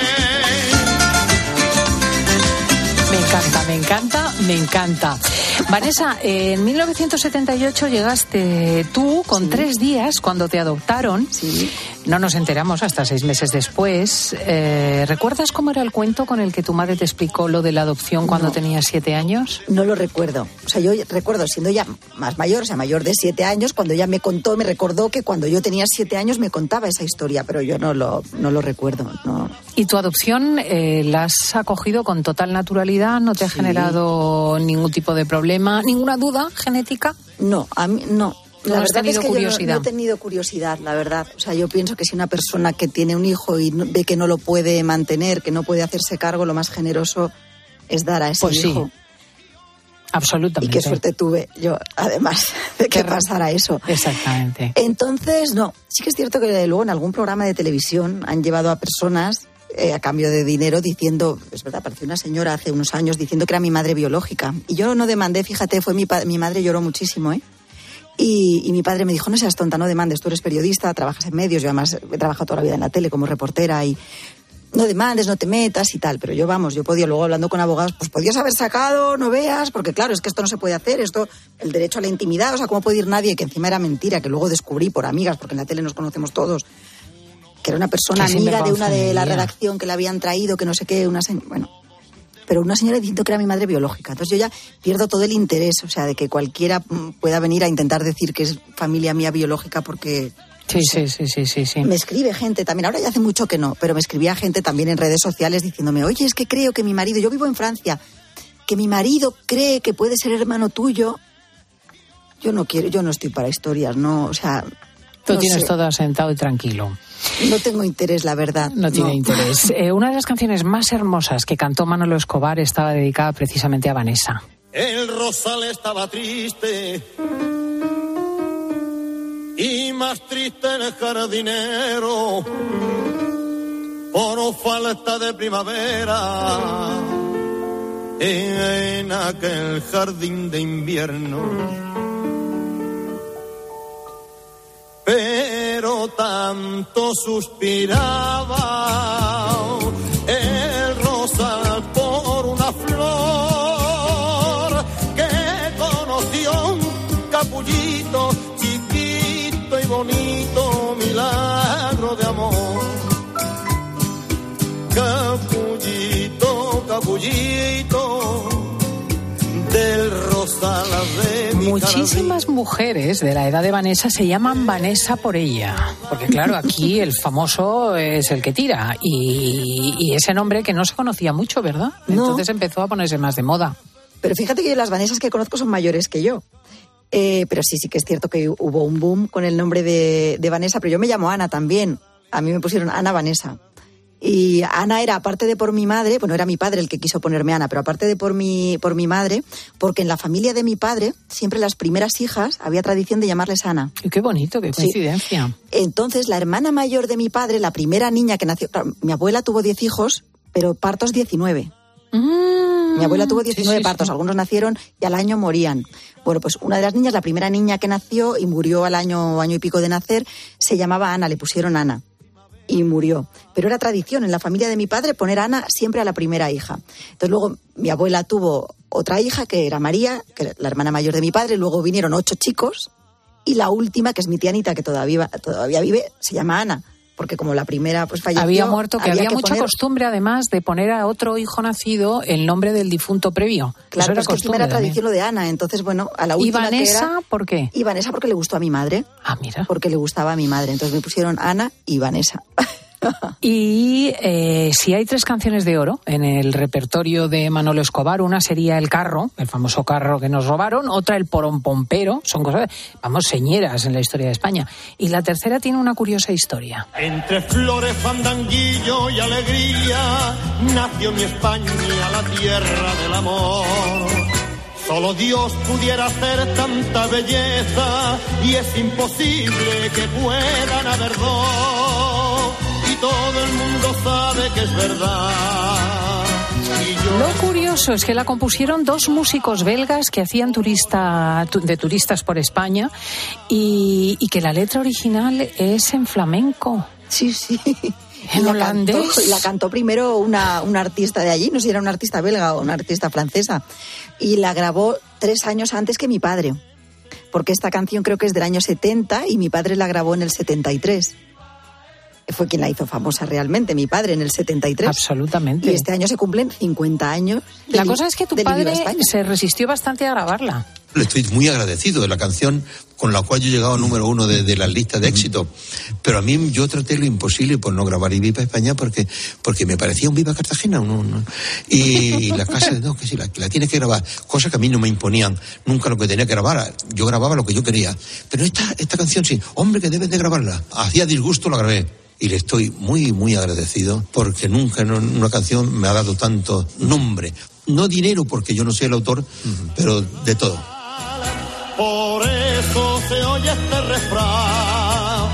Me encanta. Vanessa, en 1978 llegaste tú con 3 días cuando te adoptaron. Sí. No nos enteramos hasta 6 meses después. ¿Recuerdas cómo era el cuento con el que tu madre te explicó lo de la adopción cuando tenías 7 años? No lo recuerdo. O sea, yo recuerdo siendo ya más mayor, o sea, mayor de 7 años, cuando ella me contó, me recordó que cuando yo tenía 7 años me contaba esa historia, pero yo no lo recuerdo. No. ¿Y tu adopción la has acogido con total naturalidad? ¿No te ha generado ningún tipo de problema? ¿Ninguna duda genética? No, a mí no. La verdad es que curiosidad. Yo no he tenido curiosidad, la verdad. O sea, yo pienso que si una persona que tiene un hijo y ve que no lo puede mantener, que no puede hacerse cargo, lo más generoso es dar a ese hijo. Absolutamente. Y qué suerte tuve yo, además, de que pasara eso. Exactamente. Entonces, no. Sí que es cierto que luego en algún programa de televisión han llevado a personas a cambio de dinero diciendo, es verdad, apareció una señora hace unos años diciendo que era mi madre biológica. Y yo no demandé, fíjate, fue mi madre lloró muchísimo, ¿eh? Y mi padre me dijo, no seas tonta, no demandes, tú eres periodista, trabajas en medios, yo además he trabajado toda la vida en la tele como reportera y no demandes, no te metas y tal. Pero yo podía, luego hablando con abogados, pues podías haber sacado, no veas, porque claro, es que esto no se puede hacer, esto, el derecho a la intimidad, o sea, ¿cómo puede ir nadie? Que encima era mentira, que luego descubrí por amigas, porque en la tele nos conocemos todos, que era una persona amiga de una de la redacción que la habían traído, que no sé qué, pero una señora diciendo que era mi madre biológica. Entonces yo ya pierdo todo el interés, o sea, de que cualquiera pueda venir a intentar decir que es familia mía biológica porque... Sí. Me escribe gente también, ahora ya hace mucho que no, pero me escribía gente también en redes sociales diciéndome, oye, es que creo que mi marido, yo vivo en Francia, que mi marido cree que puede ser hermano tuyo. Yo no estoy para historias, no, o sea... Tú tienes todo asentado y tranquilo. No tengo interés, la verdad. No tiene interés. Una de las canciones más hermosas que cantó Manolo Escobar estaba dedicada precisamente a Vanessa. El rosal estaba triste y más triste el jardinero por falta de primavera en aquel jardín de invierno. Pero tanto suspiraba el rosal por una flor que conoció un capullito chiquito y bonito, milagro de amor. Capullito del rosal de mi Muchísimas jardín. Mujeres de la edad de Vanessa se llaman Vanessa por ella, porque claro, aquí el famoso es el que tira y ese nombre que no se conocía mucho, ¿verdad? No. Entonces empezó a ponerse más de moda. Pero fíjate que las Vanessas que conozco son mayores que yo. Pero sí que es cierto que hubo un boom con el nombre de Vanessa, pero yo me llamo Ana también. A mí me pusieron Ana Vanessa. Y Ana era, aparte de por mi madre, bueno, era mi padre el que quiso ponerme Ana, pero aparte de por mi madre, porque en la familia de mi padre, siempre las primeras hijas, había tradición de llamarles Ana. Y qué bonito, qué coincidencia. Sí. Entonces, la hermana mayor de mi padre, la primera niña que nació, claro, mi abuela tuvo 10 hijos, pero partos 19. Mi abuela tuvo 19 partos, algunos nacieron y al año morían. Bueno, pues una de las niñas, la primera niña que nació y murió al año y pico de nacer, se llamaba Ana, le pusieron Ana. Y murió. Pero era tradición en la familia de mi padre poner Ana siempre a la primera hija. Entonces luego mi abuela tuvo otra hija que era María, que era la hermana mayor de mi padre. Luego vinieron 8 chicos y la última, que es mi tía Anita, que todavía vive, se llama Ana. Porque como la primera pues falleció... Había muerto, que había mucha poner... costumbre además de poner a otro hijo nacido el nombre del difunto previo. Claro, pero es que encima era tradición lo de Ana. Entonces, bueno, a la última. ¿Y Vanessa que era... por qué? Y Vanessa porque le gustó a mi madre. Ah, mira. Porque le gustaba a mi madre. Entonces me pusieron Ana y Vanessa. Y si hay 3 canciones de oro en el repertorio de Manolo Escobar, una sería El carro, el famoso carro que nos robaron, otra El porompompero, son cosas, vamos, señeras en la historia de España. Y la tercera tiene una curiosa historia. Entre flores, fandanguillo y alegría, nació mi España, la tierra del amor. Solo Dios pudiera hacer tanta belleza y es imposible que puedan haber dos. Y todo el mundo sabe que es verdad. Lo curioso es que la compusieron 2 músicos belgas que hacían de turistas por España y que la letra original es en flamenco. Sí. En holandés. La cantó primero una artista de allí, no sé si era una artista belga o una artista francesa, y la grabó 3 años antes que mi padre, porque esta canción creo que es del año 70 y mi padre la grabó en el 73. Fue quien la hizo famosa realmente, mi padre, en el 73. Absolutamente. Y este año se cumplen 50 años. La cosa es que tu padre se resistió bastante a grabarla. Le estoy muy agradecido de la canción con la cual yo he llegado número 1 de las listas de éxito. Pero a mí yo traté lo imposible por no grabar y Viva España porque me parecía un Viva Cartagena. Y la casa, no, que sí, la tienes que grabar. Cosas que a mí no me imponían nunca lo que tenía que grabar. Yo grababa lo que yo quería. Pero esta canción sí, hombre, que debes de grabarla. Hacía disgusto, la grabé. Y le estoy muy, muy agradecido porque nunca en una canción me ha dado tanto nombre. No dinero, porque yo no soy el autor, pero de todo. Por eso se oye este refrán.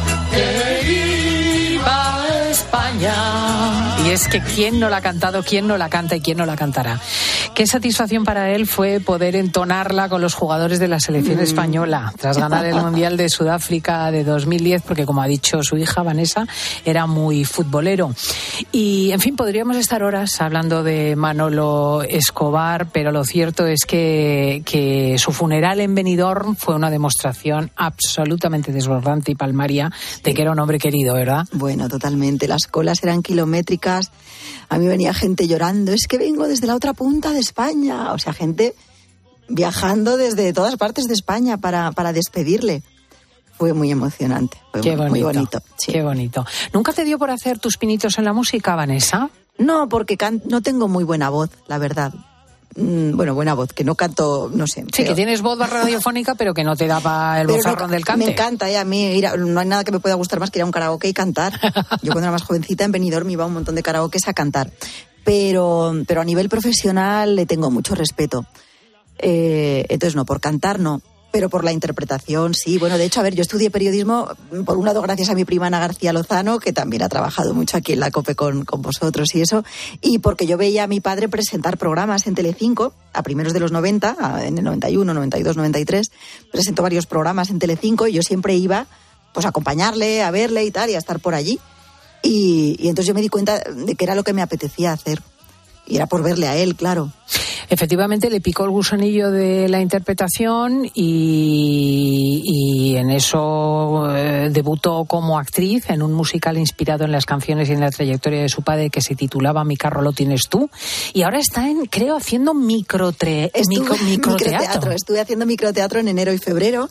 ¡Que viva España! Y es que quién no la ha cantado, quién no la canta y quién no la cantará. Qué satisfacción para él fue poder entonarla con los jugadores de la selección española tras ganar el Mundial de Sudáfrica de 2010, porque como ha dicho su hija Vanessa, era muy futbolero. Y en fin, podríamos estar horas hablando de Manolo Escobar, pero lo cierto es que su funeral en Benidorm fue una demostración absolutamente desbordante y palmaria de que era un hombre querido, ¿verdad? Bueno, totalmente. Las colas eran kilométricas. A mí venía gente llorando, es que vengo desde la otra punta de España. O sea, gente viajando desde todas partes de España para despedirle. Fue muy emocionante, fue muy bonito. Sí. Qué bonito. ¿Nunca te dio por hacer tus pinitos en la música, Vanessa? No, porque no tengo muy buena voz, la verdad. Bueno, buena voz, que no canto, no sé. Sí, que tienes voz radiofónica, pero que no te da para el bozarrón del cante. Me encanta, a mí no hay nada que me pueda gustar más que ir a un karaoke y cantar. Yo cuando era más jovencita en Benidorm iba a un montón de karaokes a cantar. Pero a nivel profesional le tengo mucho respeto. Entonces no, por cantar no. Pero por la interpretación, sí. Bueno, de hecho, a ver, yo estudié periodismo, por un lado, gracias a mi prima Ana García Lozano, que también ha trabajado mucho aquí en la COPE con vosotros y eso, y porque yo veía a mi padre presentar programas en Telecinco, a primeros de los 90, en el 91, 92, 93, presentó varios programas en Telecinco y yo siempre iba pues a acompañarle, a verle y tal, y a estar por allí. Y entonces yo me di cuenta de que era lo que me apetecía hacer. Y era por verle a él, claro. Efectivamente, le picó el gusanillo de la interpretación y en eso debutó como actriz en un musical inspirado en las canciones y en la trayectoria de su padre que se titulaba Mi carro lo tienes tú. Y ahora está, creo, haciendo microteatro. Estuve haciendo microteatro en enero y febrero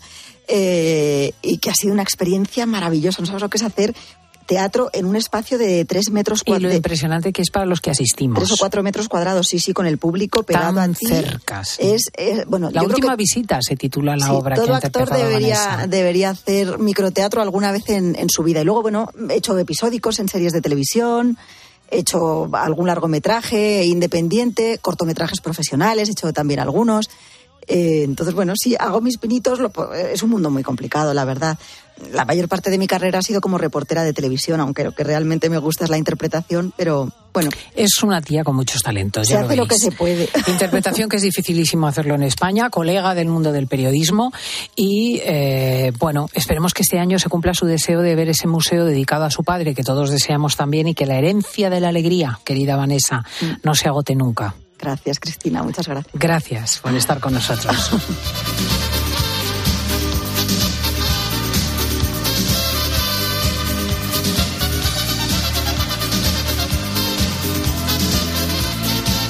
y que ha sido una experiencia maravillosa. No sabes lo que es hacer teatro en un espacio de 3 metros cuadrados. Y lo impresionante que es para los que asistimos. 3 o 4 metros cuadrados, sí, con el público pegado tan a ti. Cerca, sí. Bueno, la última visita se titula la obra que ha interpretado todo actor debería hacer microteatro alguna vez en su vida. Y luego, bueno, he hecho episódicos en series de televisión, he hecho algún largometraje independiente, cortometrajes profesionales, he hecho también algunos. Entonces, bueno, sí, hago mis pinitos, es un mundo muy complicado, la verdad. La mayor parte de mi carrera ha sido como reportera de televisión, aunque lo que realmente me gusta es la interpretación, pero bueno. Es una tía con muchos talentos, se hace lo que se puede. Interpretación que es dificilísimo hacerlo en España, colega del mundo del periodismo y, bueno, esperemos que este año se cumpla su deseo de ver ese museo dedicado a su padre, que todos deseamos también, y que la herencia de la alegría, querida Vanessa, no se agote nunca. Gracias, Cristina, muchas gracias. Gracias por estar con nosotros.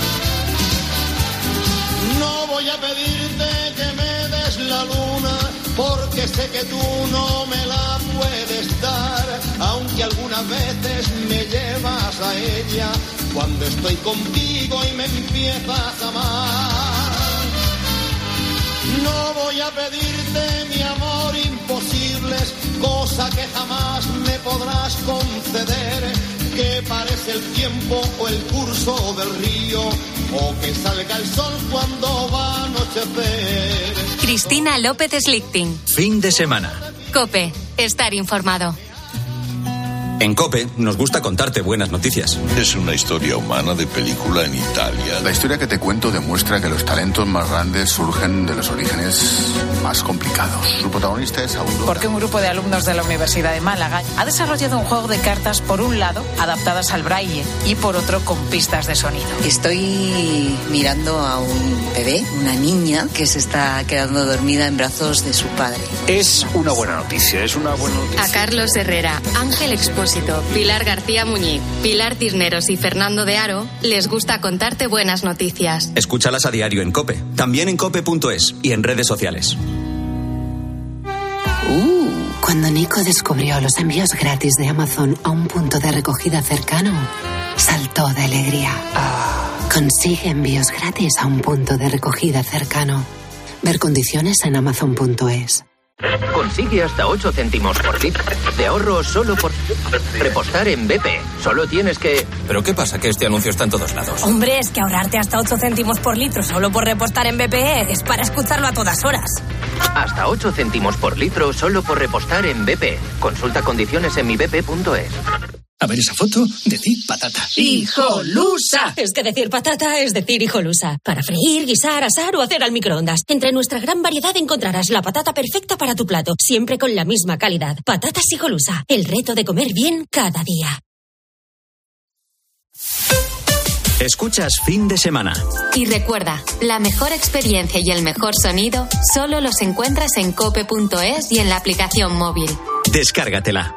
No voy a pedirte que me des la luna porque sé que tú no me la puedes dar, aunque algunas veces me llevas a ella cuando estoy contigo y me empiezas a amar. No voy a pedirte, mi amor, imposibles, cosa que jamás me podrás conceder, que parece el tiempo o el curso del río, o que salga el sol cuando va a anochecer. Cristina López Slichting. Fin de semana. COPE. Estar informado. En COPE nos gusta contarte buenas noticias. Es una historia humana de película en Italia. La historia que te cuento demuestra que los talentos más grandes surgen de los orígenes más complicados. Su protagonista es Aurora. Porque un grupo de alumnos de la Universidad de Málaga ha desarrollado un juego de cartas, por un lado, adaptadas al braille, y por otro, con pistas de sonido. Estoy mirando a un bebé, una niña, que se está quedando dormida en brazos de su padre. Es una buena noticia, A Carlos Herrera, Ángel Expósito, Pilar García Muñiz, Pilar Cisneros y Fernando de Aro les gusta contarte buenas noticias. Escúchalas a diario en COPE, también en cope.es y en redes sociales. Cuando Nico descubrió los envíos gratis de Amazon a un punto de recogida cercano, saltó de alegría. Consigue envíos gratis a un punto de recogida cercano. Ver condiciones en amazon.es. Consigue hasta 8 céntimos por litro de ahorro solo por repostar en BP. Solo tienes que... ¿Pero qué pasa que este anuncio está en todos lados? Hombre, es que ahorrarte hasta 8 céntimos por litro solo por repostar en BP es para escucharlo a todas horas. Hasta 8 céntimos por litro solo por repostar en BP. Consulta condiciones en mibp.es. A ver esa foto, decir patata. ¡Hijolusa! Es que decir patata es decir hijolusa. Para freír, guisar, asar o hacer al microondas. Entre nuestra gran variedad encontrarás la patata perfecta para tu plato, siempre con la misma calidad. Patatas Hijolusa, el reto de comer bien cada día. Escuchas Fin de Semana. Y recuerda, la mejor experiencia y el mejor sonido solo los encuentras en cope.es y en la aplicación móvil. Descárgatela.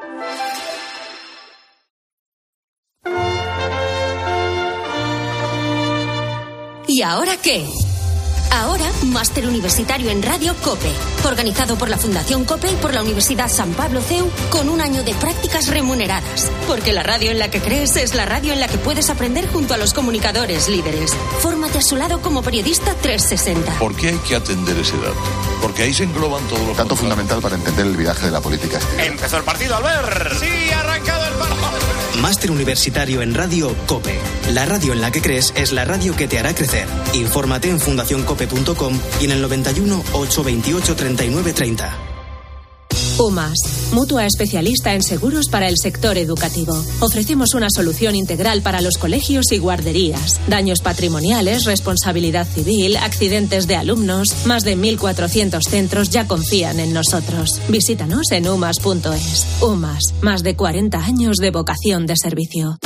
¿Y ahora qué? Ahora, Máster Universitario en Radio COPE, organizado por la Fundación COPE y por la Universidad San Pablo CEU, con un año de prácticas remuneradas. Porque la radio en la que crees es la radio en la que puedes aprender junto a los comunicadores líderes. Fórmate a su lado como periodista 360. ¿Por qué hay que atender ese dato? Porque ahí se engloban todos los... Dato fundamental para entender el viraje de la política. Empezó el partido, Albert. Sí, ha arrancado el partido. Máster Universitario en Radio COPE. La radio en la que crees es la radio que te hará crecer. Infórmate en fundacioncope.com y en el 91 828 39 30. UMAS, mutua especialista en seguros para el sector educativo. Ofrecemos una solución integral para los colegios y guarderías. Daños patrimoniales, responsabilidad civil, accidentes de alumnos. Más de 1.400 centros ya confían en nosotros. Visítanos en umas.es. UMAS, más de 40 años de vocación de servicio.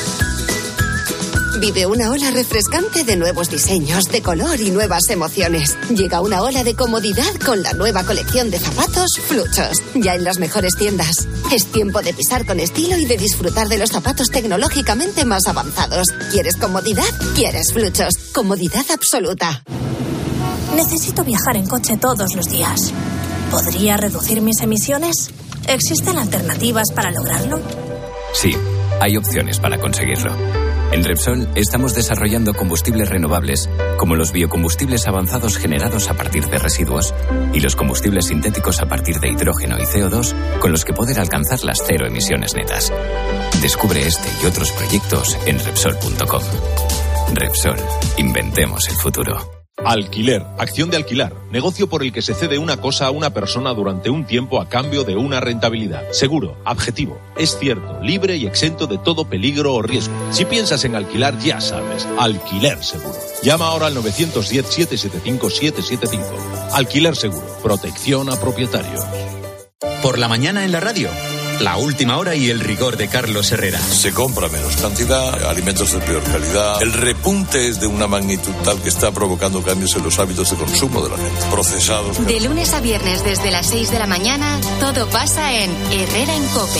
Vive una ola refrescante de nuevos diseños, de color y nuevas emociones. Llega una ola de comodidad con la nueva colección de zapatos Fluchos, ya en las mejores tiendas. Es tiempo de pisar con estilo y de disfrutar de los zapatos tecnológicamente más avanzados. ¿Quieres comodidad? ¿Quieres Fluchos? Comodidad absoluta. Necesito viajar en coche todos los días. ¿Podría reducir mis emisiones? ¿Existen alternativas para lograrlo? Sí, hay opciones para conseguirlo. En Repsol estamos desarrollando combustibles renovables, como los biocombustibles avanzados generados a partir de residuos y los combustibles sintéticos a partir de hidrógeno y CO2, con los que poder alcanzar las cero emisiones netas. Descubre este y otros proyectos en Repsol.com. Repsol, inventemos el futuro. Alquiler, acción de alquilar, negocio por el que se cede una cosa a una persona durante un tiempo a cambio de una rentabilidad. Seguro, objetivo, es cierto, libre y exento de todo peligro o riesgo. Si piensas en alquilar, ya sabes, Alquiler Seguro. Llama ahora al 910-775-775. Alquiler Seguro, protección a propietarios. Por la mañana en la radio. La última hora y el rigor de Carlos Herrera. Se compra menos cantidad, alimentos de peor calidad. El repunte es de una magnitud tal que está provocando cambios en los hábitos de consumo de la gente. Procesados. De lunes a viernes desde las 6 de la mañana, todo pasa en Herrera en COPE.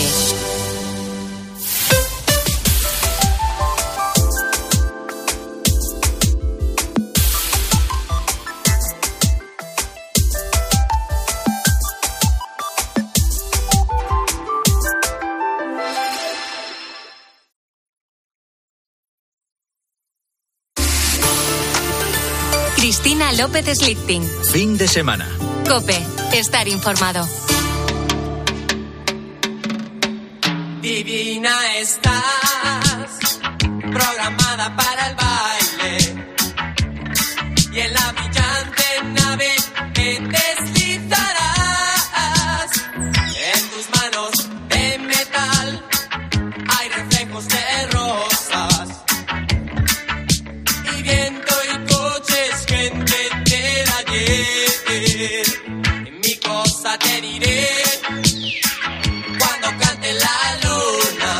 Cristina López Slichting. Fin de semana. COPE. Estar informado. Divina estás, programada para el baile, y en la brillante nave que deslizarás, en tus manos de metal hay reflejos de rosas, y viento y coches, gente del ayer. Mi cosa te diré cuando cante la luna.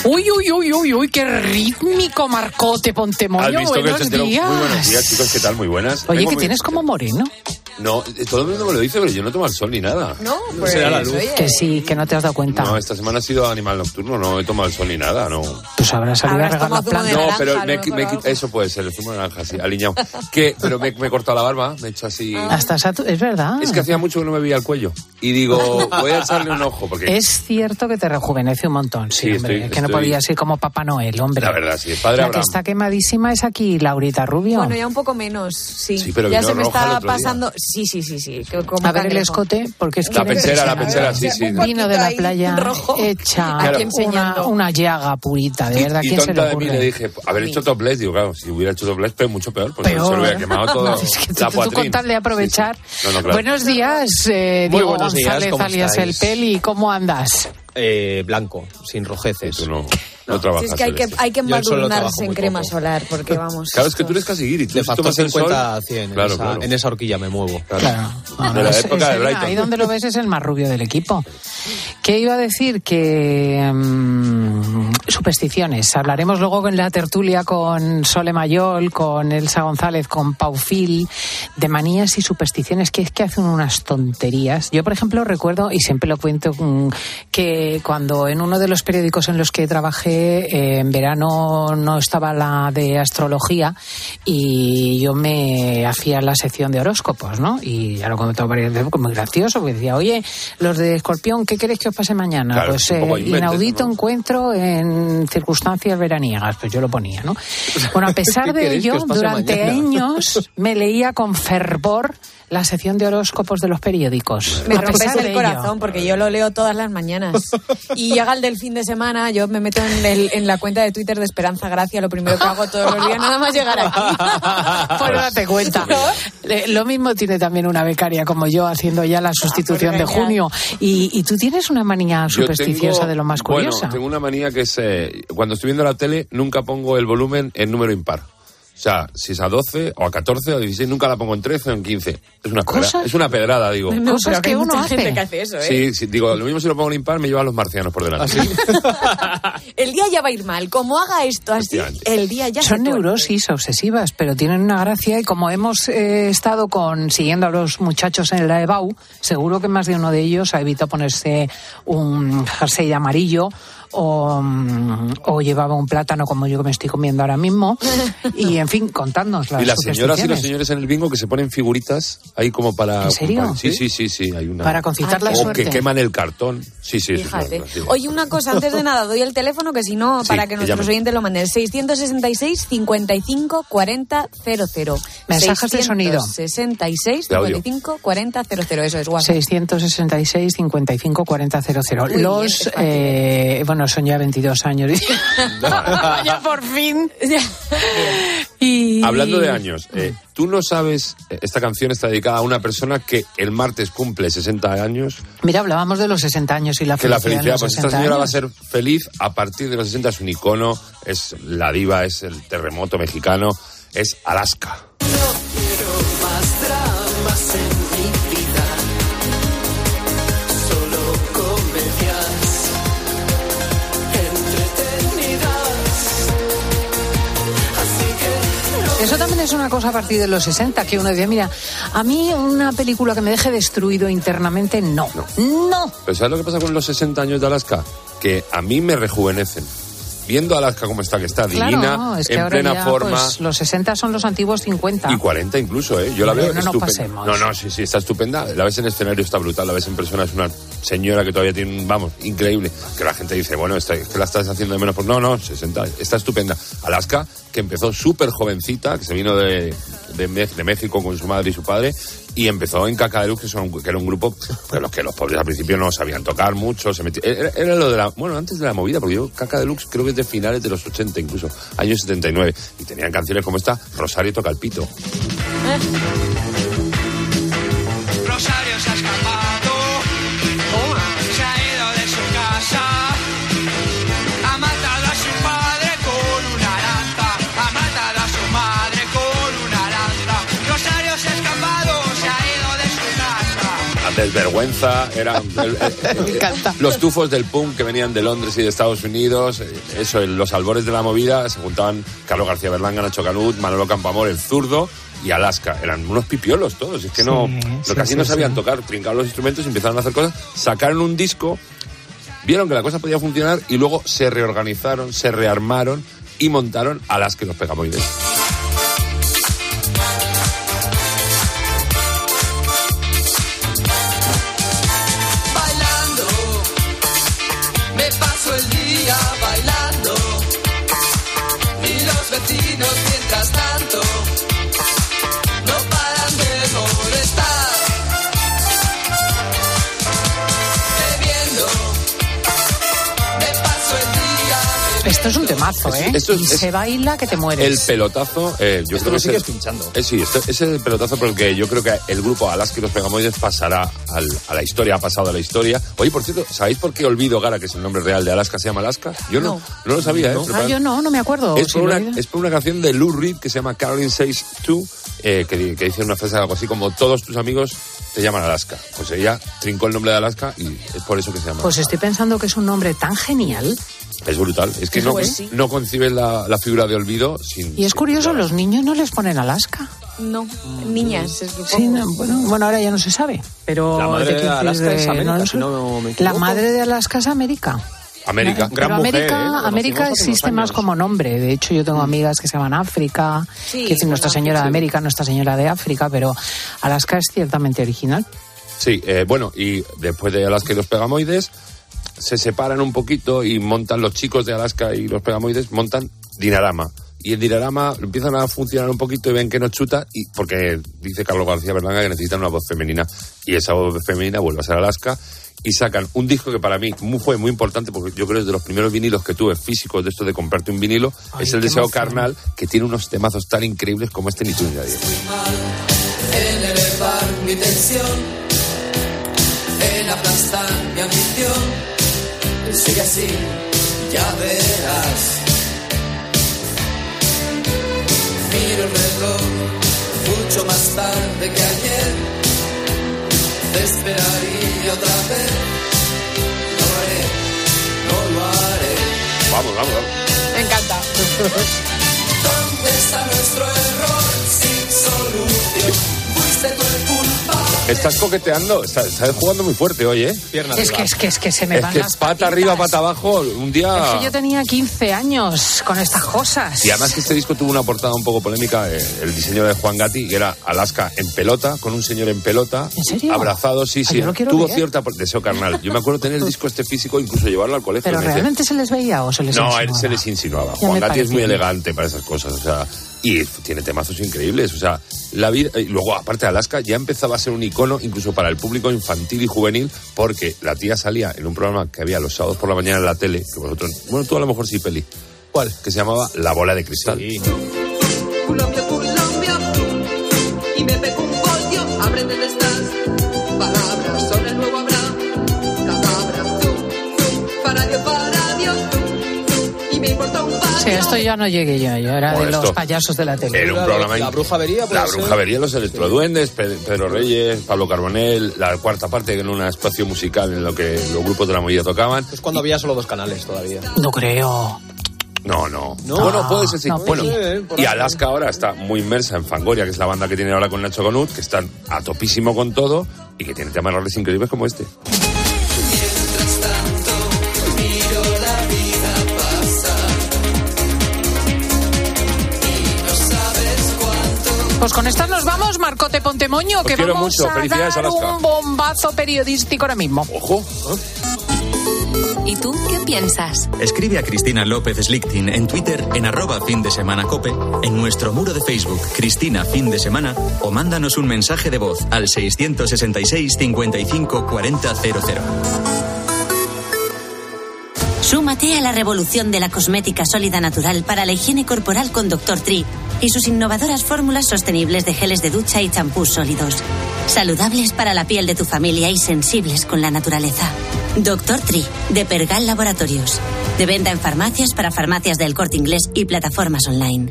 Uy, qué rítmico, Marcote Pontemoño. Buenos días. Muy buenos días, chicos, ¿qué tal? Muy buenas. Oye, que tienes como moreno. No, todo el mundo me lo dice, pero yo no tomo el sol ni nada. No, pues será la luz. Que sí, que no te has dado cuenta. No, esta semana ha sido animal nocturno, no he tomado el sol ni nada, no. Pues habrás salido a regar las plantas. No, pero eso puede ser, el zumo de naranja, sí, aliñado. Pero me he cortado la barba, me he hecho así. Es verdad. Es que hacía mucho que no me veía el cuello. Y digo, voy a echarle un ojo. Porque... Es cierto que te rejuvenece un montón, sí, hombre. Que no podías ir como Papá Noel, hombre. La verdad, sí, padre Abraham. La que está quemadísima es aquí, Laurita Rubio. Bueno, ya un poco menos, sí. Sí, pero ya se me está pasando. Sí. A ver el escote, porque es que... La pechera, sí. Vino de la playa hecha una llaga purita, de verdad. ¿Quién se le ocurre? Y le dije, haber hecho topless, digo, claro, si hubiera hecho topless, pero mucho peor, porque se lo hubiera quemado todo. Es que tú con tal de aprovechar. Sí. No, claro. Buenos días, Diego González, alias El Peli, ¿cómo andas? Blanco, sin rojeces. No trabajas. Es que hay que embadurnarse en crema solar, porque vamos. Claro, es que tú eres casi guiri. De factor 50 a 100. Claro. En esa horquilla me muevo. Claro. De la época de Brighton. Ahí donde lo ves es el más rubio del equipo. ¿Qué iba a decir? Que supersticiones. Hablaremos luego en la tertulia con Sole Mayol, con Elsa González, con Pau Fil, de manías y supersticiones que es que hacen unas tonterías. Yo, por ejemplo, recuerdo, y siempre lo cuento, que cuando en uno de los periódicos en los que trabajé en verano no estaba la de astrología y yo me hacía la sección de horóscopos, ¿no? Y ya lo comentaba varias veces, muy gracioso, porque decía, oye, los de Escorpión, ¿qué queréis que os pase mañana? Claro, pues inventes, inaudito ¿no? Encuentro en circunstancias veraniegas, pues yo lo ponía, ¿no? Bueno, a pesar de ello, durante años me leía con fervor la sección de horóscopos de los periódicos. Me rompes el corazón porque yo lo leo todas las mañanas. Y llega el del fin de semana, yo me meto en la cuenta de Twitter de Esperanza Gracia, lo primero que hago todos los días, nada más llegar aquí. Pues date cuenta. Lo mismo tiene también una becaria como yo haciendo ya la sustitución de junio. Y tú tienes una manía supersticiosa de lo más curiosa. Bueno, tengo una manía que es, cuando estoy viendo la tele, nunca pongo el volumen en número impar. O sea, si es a 12 o a 14 o a 16, nunca la pongo en 13 o en 15. Es una pedrada, digo. No, cosas que uno hace. Gente que hace eso, ¿eh? Sí, digo, lo mismo si lo pongo en impar me llevan los marcianos por delante. El día ya va a ir mal. Como haga esto así, el día ya son neurosis obsesivas, pero tienen una gracia y como hemos estado siguiendo a los muchachos en la EBAU, seguro que más de uno de ellos ha evitado ponerse un jersey amarillo o llevaba un plátano como yo que me estoy comiendo ahora mismo y en fin, contadnos las y las señoras y los señores en el bingo que se ponen figuritas ahí como para... ¿En serio? Sí, hay una... Para concitar la suerte. O que queman el cartón. Sí, fíjate. Oye, una cosa, antes de nada, doy el teléfono que si no, para que nuestros oyentes lo manden. 666 55 40 00. Mensajes de sonido. 666 55 40 00. Eso es WhatsApp. 666 55 40 00. Los... bueno, son ya 22 años. Ya por fin. Y... Hablando de años, tú no sabes, esta canción está dedicada a una persona que el martes cumple 60 años. Mira, hablábamos de los 60 años y la felicidad. Que la felicidad, pues esta señora va a ser feliz a partir de los 60, es un icono, es la diva, es el terremoto mexicano, es Alaska. No quiero más dramas en mi vida, solo comedias entretenidas. Así que eso también es una cosa a partir de los 60, que uno dice, mira, a mí una película que me deje destruido internamente, no. Pero ¿sabes lo que pasa con los 60 años de Alaska? Que a mí me rejuvenecen. Viendo Alaska como está, que está divina, es que en plena forma. Pues, los 60 son los antiguos 50. Y 40 incluso, ¿eh? Yo la veo estupenda. No, sí, está estupenda. La ves en escenario, está brutal. La ves en persona, es una señora que todavía tiene, increíble. Que la gente dice, bueno, que la estás haciendo de menos. Pues no, 60, está estupenda. Alaska, que empezó súper jovencita, que se vino de de México con su madre y su padre, y empezó en Caca Deluxe, que era un grupo pues, los que los pobres al principio no sabían tocar mucho, era lo de antes de la movida, porque yo Caca Deluxe creo que es de finales de los 80, incluso años 79, y tenían canciones como esta, Rosario toca el pito. Rosario se ha escapado, se ha ido de su casa, ha matado a su padre con una lanza, ha matado a su madre con una lanza. Rosario se ha escapado, se ha ido de su casa. La desvergüenza, eran los tufos del punk que venían de Londres y de Estados Unidos, eso, en los albores de la movida se juntaban Carlos García Berlanga, Nacho Canut, Manolo Campamor, el zurdo, y Alaska. Eran unos pipiolos todos, es que casi no sabían tocar, trincaban los instrumentos y empezaron a hacer cosas, sacaron un disco, vieron que la cosa podía funcionar y luego se reorganizaron, se rearmaron y montaron Alaska y los Pegamoides. Bailando, me paso el día bailando, y los vecinos mientras tanto no paran de molestar, bebiendo, me paso el día bebiendo. Esto es un temazo, ¿eh? Y se baila que te mueres. El pelotazo, yo creo que sigues pinchando. Sí, es el pelotazo por el que yo creo que el grupo Alaska y los Pegamoides pasará a la historia, ha pasado a la historia. Oye, por cierto, ¿sabéis por qué Olvido Gara, que es el nombre real de Alaska, se llama Alaska? Yo no lo sabía, ¿eh? Yo no me acuerdo. Es por una canción de Lou Reed que se llama Caroline Says Too, que dice una frase algo así como todos tus amigos te llaman Alaska. Pues ella trincó el nombre de Alaska y es por eso que se llama. Pues estoy pensando que es un nombre tan genial. Es brutal, es que no concibes la figura de olvido sin... Y es curioso, los niños no les ponen Alaska. No, niñas, supongo. Sí, bueno, ahora ya no se sabe, pero... La madre de Alaska es América, si no me equivoco. La madre de Alaska es América. América, pero América existe más como nombre. De hecho, yo tengo amigas que se llaman África, que dicen Nuestra Señora de América, Nuestra Señora de África, pero Alaska es ciertamente original. Sí, y después de Alaska y los Pegamoides, se separan un poquito y montan los chicos de Alaska y los Pegamoides, montan Dinarama. Y en Dinarama empiezan a funcionar un poquito y ven que no chuta, porque dice Carlos García Berlanga que necesitan una voz femenina. Y esa voz femenina vuelve a ser Alaska. Y sacan un disco que para mí fue muy importante, porque yo creo que es de los primeros vinilos que tuve físicos de esto de comprarte un vinilo. Es El Deseo Carnal, que tiene unos temazos tan increíbles como este Ni tú ni nadie. En elevar mi tensión, en aplastar mi ambición, sigue así, ya verás. Miro el reloj mucho más tarde que ayer, te esperaría otra vez. No lo haré. Vamos. Me encanta. ¿Dónde está nuestro error sin solución? Fuiste tú el culpable. Estás coqueteando, estás jugando muy fuerte hoy, ¿eh? Es que se me van las pata patitas. arriba, pata abajo, un día... Es que yo tenía 15 años con estas cosas. Y además que este disco tuvo una portada un poco polémica, el diseño de Juan Gatti, que era Alaska en pelota, con un señor en pelota. ¿En serio? Abrazado, sí. Tuvo ver. cierta... Deseo Carnal. Yo me acuerdo tener el disco este físico, incluso llevarlo al colegio. ¿Pero realmente se les veía o se les insinuaba? No, se les insinuaba. Ya Juan Gatti parece. es muy elegante para esas cosas, o sea... Y tiene temazos increíbles, o sea, la vida... Y luego, aparte de Alaska, ya empezaba a ser un icono incluso para el público infantil y juvenil, porque la tía salía en un programa que había los sábados por la mañana en la tele, que vosotros... Bueno, tú a lo mejor sí, Peli. ¿Cuál? Que se llamaba La Bola de Cristal. Sí. Colombia, y me pego un pollo, abre donde estás. Palabras son el nuevo habrá. Cadabra, para Dios, y me importa un par. Sí, esto ya no llegué yo era Bueno, de los esto payasos de la tele. Era un programa... La Brujavería, La Brujavería, los Electroduendes, Pedro Reyes, Pablo Carbonell, la cuarta parte en un espacio musical en lo que los grupos de la movida tocaban. Es cuando había solo 2 canales todavía. No creo. No. Bueno, puede ser, sí. No, bueno, por y ahí. Alaska ahora está muy inmersa en Fangoria, que es la banda que tiene ahora con Nacho Canut, que están a topísimo con todo y que tiene temas reales increíbles como este. Mientras tanto, miro la vida pasar. Y no sabes cuánto. Pues con estas nos vamos, Marcote Pontemoño, Os que quiero vamos mucho. a Felicidades, dar Alaska. un bombazo periodístico ahora mismo. Ojo. ¿Y tú qué piensas? Escribe a Cristina López Slichting en Twitter en @findesemanacope, en nuestro muro de Facebook Cristina Fin de Semana, o mándanos un mensaje de voz al 666 55 40 00. Súmate a la revolución de la cosmética sólida natural para la higiene corporal con Dr. Tree y sus innovadoras fórmulas sostenibles de geles de ducha y champús sólidos. Saludables para la piel de tu familia y sensibles con la naturaleza. Dr. Tree, de Pergal Laboratorios. De venta en farmacias para farmacias del Corte Inglés y plataformas online.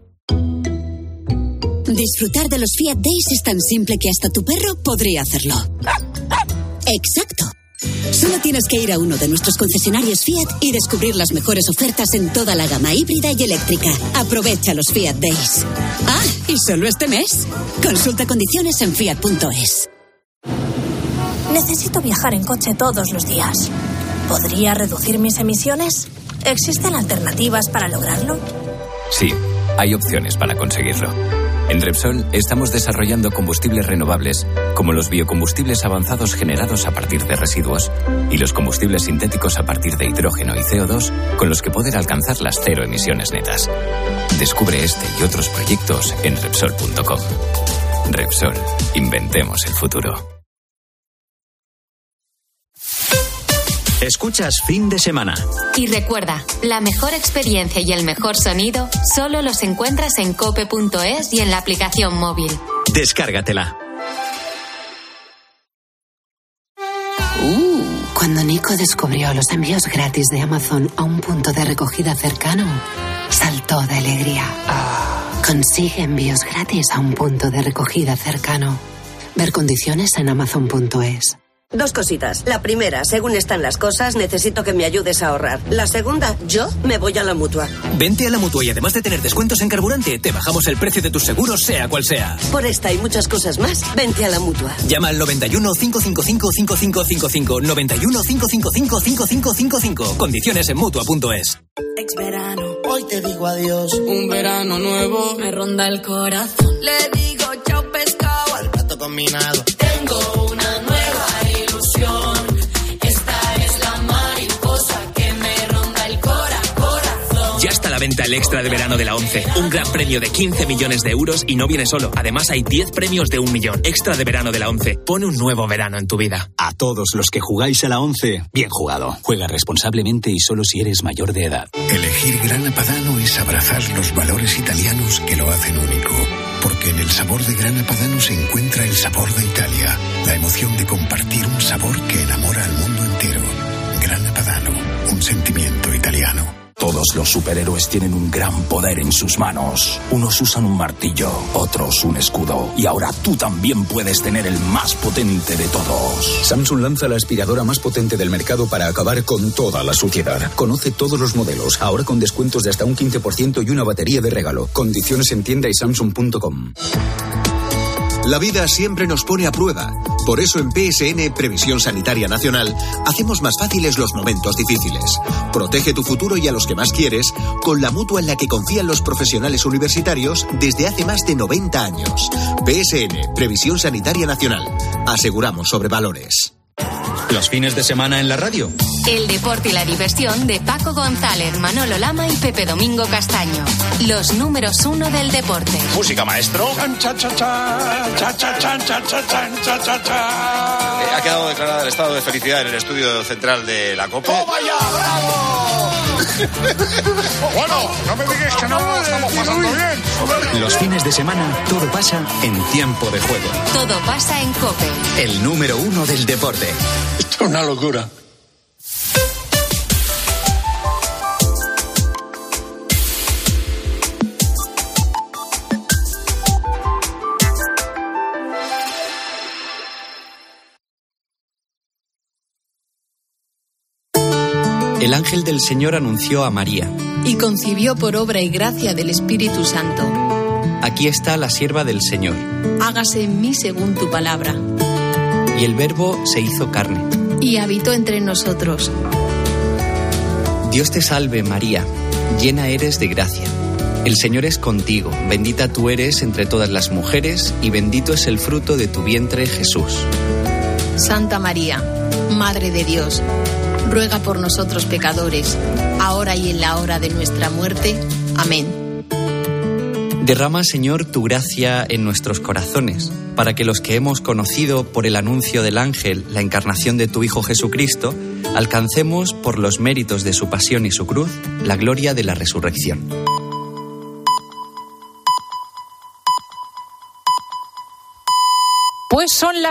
Disfrutar de los Fiat Days es tan simple que hasta tu perro podría hacerlo. Exacto. Solo tienes que ir a uno de nuestros concesionarios Fiat y descubrir las mejores ofertas en toda la gama híbrida y eléctrica. Aprovecha los Fiat Days. Ah, y solo este mes. Consulta condiciones en fiat.es. Necesito viajar en coche todos los días. ¿Podría reducir mis emisiones? ¿Existen alternativas para lograrlo? Sí, hay opciones para conseguirlo. En Repsol estamos desarrollando combustibles renovables, como los biocombustibles avanzados generados a partir de residuos y los combustibles sintéticos a partir de hidrógeno y CO2, con los que poder alcanzar las 0 emisiones netas. Descubre este y otros proyectos en Repsol.com. Repsol, inventemos el futuro. Escuchas Fin de Semana. Y recuerda, la mejor experiencia y el mejor sonido solo los encuentras en cope.es y en la aplicación móvil. Descárgatela. Cuando Nico descubrió los envíos gratis de Amazon a un punto de recogida cercano, saltó de alegría. Consigue envíos gratis a un punto de recogida cercano. Ver condiciones en amazon.es. Dos cositas. La primera, según están las cosas, necesito que me ayudes a ahorrar. La segunda, yo me voy a la Mutua. Vente a la Mutua y además de tener descuentos en carburante, te bajamos el precio de tus seguros, sea cual sea. Por esta y muchas cosas más, vente a la Mutua. Llama al 91 555 5555. 91 555 5555. Condiciones en Mutua.es. Ex verano, hoy te digo adiós. Un verano nuevo me ronda el corazón. Le digo chao pescado al plato combinado. Tengo una nueva ilusión. Esta es la mariposa que me ronda el corazón. Ya está a la venta el extra de verano de la ONCE. Un gran premio de 15 millones de euros y no viene solo. Además hay 10 premios de 1 millón. Extra de verano de la ONCE. Pone un nuevo verano en tu vida. A todos los que jugáis a la ONCE, bien jugado. Juega responsablemente y solo si eres mayor de edad. Elegir Grana Padano es abrazar los valores italianos que lo hacen único. Porque en el sabor de Grana Padano se encuentra el sabor de Italia. La emoción de compartir un sabor que enamora al mundo entero. Grana Padano, un sentimiento italiano. Todos los superhéroes tienen un gran poder en sus manos. Unos usan un martillo, otros un escudo. Y ahora tú también puedes tener el más potente de todos. Samsung lanza la aspiradora más potente del mercado para acabar con toda la suciedad. Conoce todos los modelos, ahora con descuentos de hasta un 15% y una batería de regalo. Condiciones en tienda y samsung.com. La vida siempre nos pone a prueba. Por eso en PSN, Previsión Sanitaria Nacional, hacemos más fáciles los momentos difíciles. Protege tu futuro y a los que más quieres con la mutua en la que confían los profesionales universitarios desde hace más de 90 años. PSN, Previsión Sanitaria Nacional. Aseguramos sobre valores. Los fines de semana en la radio. El deporte y la diversión de Paco González, Manolo Lama y Pepe Domingo Castaño. Los números 1 del deporte. Música, maestro. Ha quedado declarado el estado de felicidad en el estudio central de la COPE. ¡Oh, vaya! ¡Bravo! Bueno, no me digas que no lo estamos pasando bien. Los fines de semana todo pasa en tiempo de juego. Todo pasa en COPE. El número 1 del deporte. Esto es una locura. El ángel del Señor anunció a María. Y concibió por obra y gracia del Espíritu Santo. Aquí está la sierva del Señor. Hágase en mí según tu palabra. Y el Verbo se hizo carne. Y habitó entre nosotros. Dios te salve, María, llena eres de gracia. El Señor es contigo, bendita tú eres entre todas las mujeres, y bendito es el fruto de tu vientre, Jesús. Santa María, Madre de Dios, ruega por nosotros pecadores, ahora y en la hora de nuestra muerte. Amén. Derrama, Señor, tu gracia en nuestros corazones, para que los que hemos conocido por el anuncio del ángel la encarnación de tu Hijo Jesucristo, alcancemos, por los méritos de su pasión y su cruz, la gloria de la resurrección. Pues son